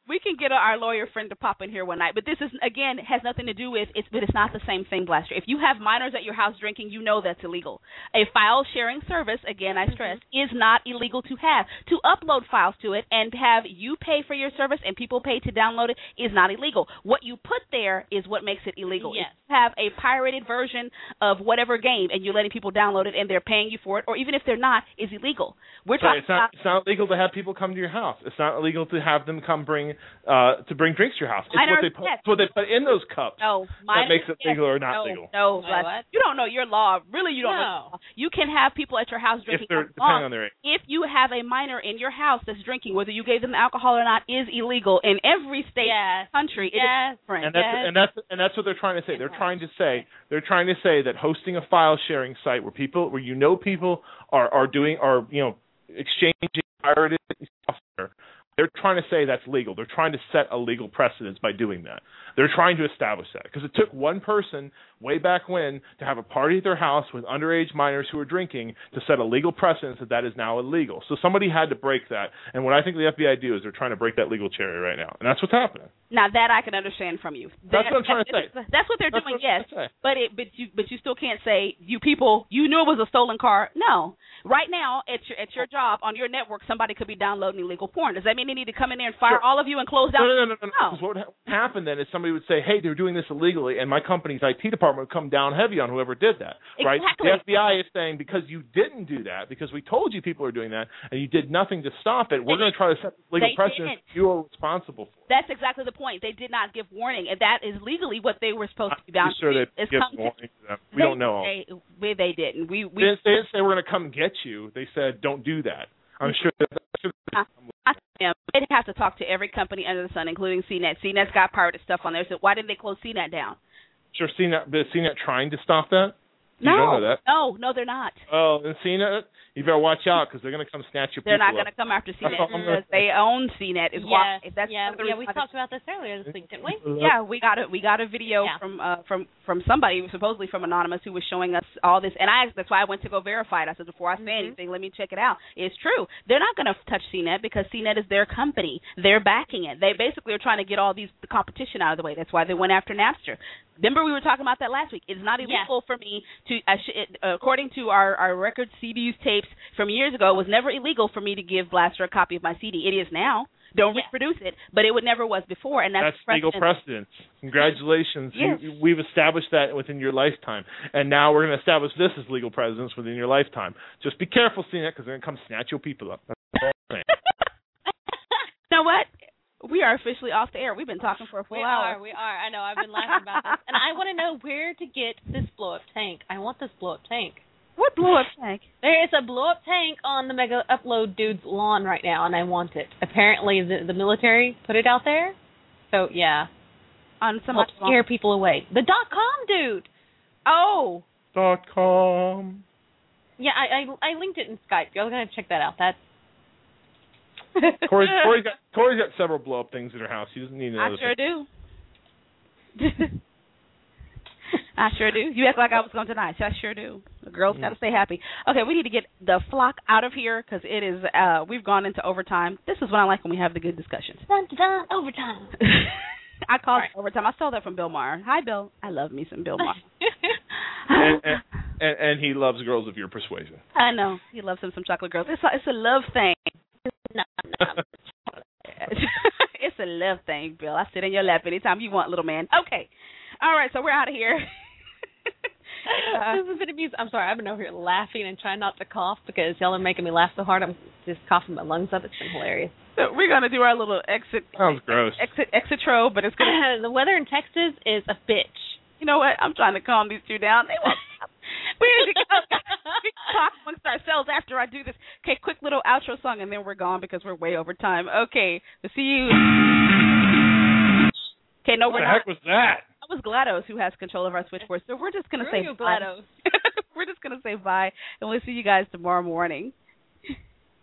We can get our lawyer friend to pop in here one night, but this is again has nothing to do with it's, but it's not the same thing, Blaster. If you have minors at your house drinking, you know that's illegal. A file sharing service, again, I stress, mm-hmm. is not illegal to have. To upload files to it and have you pay for your service and people pay to download it is not illegal. What you put there is what makes it illegal. Yes. If you have a pirated version of whatever game and you're letting people download it and they're paying you for it, or even if they're not, is illegal. We're Sorry, talking it's not, about it's not illegal to have people come to your house. It's not illegal to have them come bring uh, to bring drinks to your house. It's minors, what they put, yes. it's what they put in those cups no, that makes it yes. legal or not no, legal. No, Wait, Blaster. what? You don't know your law. Really, you don't No. know. You can have people at your house drinking. If they're depending on their age. If you have a minor in your house that's drinking, whether you gave them alcohol or not, is illegal in every state Yes. in the country. It Yes. is different. And that's Yes. and that's and that's what they're trying to say. They're trying to say they're trying to say that hosting a file sharing site where people where you know people are are doing are you know exchanging pirated software. They're trying to say that's legal. They're trying to set a legal precedence by doing that. They're trying to establish that because it took one person way back when to have a party at their house with underage minors who were drinking to set a legal precedence that that is now illegal. So somebody had to break that. And what I think the F B I do is they're trying to break that legal cherry right now, and that's what's happening. Now that I can understand from you. That's That, what I'm trying to say. That's what they're That's doing, what I'm yes. trying to say. But it, but you, but you still can't say you people. You knew it was a stolen car. No. Right now, at your at your job on your network, somebody could be downloading illegal porn. Does that mean they need to come in there and fire Sure. all of you and close down? No, no, no, no. no. No. 'Cause what would happen then is somebody would say, "Hey, they're doing this illegally," and my company's I T department would come down heavy on whoever did that. Right? Exactly. The F B I is saying because you didn't do that, because we told you people are doing that, and you did nothing to stop it, we're going to try to set this legal They precedent didn't. you are responsible for. That's exactly the point. They did not give warning, and that is legally what they were supposed to be I'm bound sure to. they It's give come to- warning to them. We they, don't know. They, we, they didn't. We we They didn't, they didn't say we're going to come get you. They said don't do that. I'm sure. That, I'm sure I am. They'd have to talk to every company under the sun, including C net. C net's got pirated stuff on there. So why didn't they close C net down? sure C net, but C net trying to stop that. You No, don't know that. no, no, they're not. Oh, and C net, you better watch out because they're going to come snatch your They're people not going to up. come after C net That's all I'm gonna because they own C net. Is why. Yes. That's yeah, the yeah, reason we why talked about this earlier this week, didn't we? Yeah, we got a we got a video Yeah. from uh from from somebody supposedly from Anonymous who was showing us all this, and I that's why I went to go verify it. I said before I say Mm-hmm. anything, let me check it out. It's true. They're not going to touch C net because C net is their company. They're backing it. They basically are trying to get all these the competition out of the way. That's why they went after Napster. Remember we were talking about that last week. It's not illegal Yes. for me to, I sh- it, uh, according to our our record C Ds tapes from years ago, it was never illegal for me to give Blaster a copy of my C D. It is now. Don't Yes. reproduce it, but it would never was before, and that's, That's legal precedence. Congratulations. Yes. You, we've established that within your lifetime. And now we're going to establish this as legal precedence within your lifetime. Just be careful, C net, because they're going to come snatch your people up. That's all I'm saying. You know what? We are officially off the air. We've been talking for a full We hour. are, we are. I know. I've been laughing about this, and I want to know where to get this blow up tank. I want this blow up tank. What blew up tank? There is a blow up tank on the Mega Upload dude's lawn right now, and I want it. Apparently, the, the military put it out there. So yeah, On some help scare people away. The dot com dude. Oh, Dot com. Yeah, I, I I linked it in Skype. Y'all gonna check that out. That's Corey's, Corey's, got, Corey's got several blow up things in her house. He doesn't need I another sure thing. do. I sure do. You act like I was going to deny. I sure do. The girls got to stay happy. Okay, we need to get the flock out of here because it is. Uh, we've gone into overtime. This is what I like when we have the good discussions. dun, dun, dun, overtime. I call Right. it overtime. I stole that from Bill Maher. Hi, Bill. I love me some Bill Maher. and, and, and, and he loves girls of your persuasion. I know. He loves him some chocolate girls. It's a, it's a love thing. no, no. It's a love thing, Bill. I sit in your lap anytime you want, little man. Okay. All right, so we're out of here. uh, This has been amusing. I'm sorry. I've been over here laughing and trying not to cough because y'all are making me laugh so hard. I'm just coughing my lungs up. It's been hilarious. so we're going to do our little exit. Sounds gross. Exit, exit tro, but it's going to. The weather in Texas is a bitch. You know what? I'm trying to calm these two down. They won't stop. We need to go. We can talk amongst ourselves after I do this. Okay, quick little outro song, and then we're gone because we're way over time. Okay, we'll see you. Okay, no, What we're the not. heck was that? That was GLaDOS who has control of our switchboard, so we're just going to Screw say you, bye. GLaDOS. We're just going to say bye, and we'll see you guys tomorrow morning.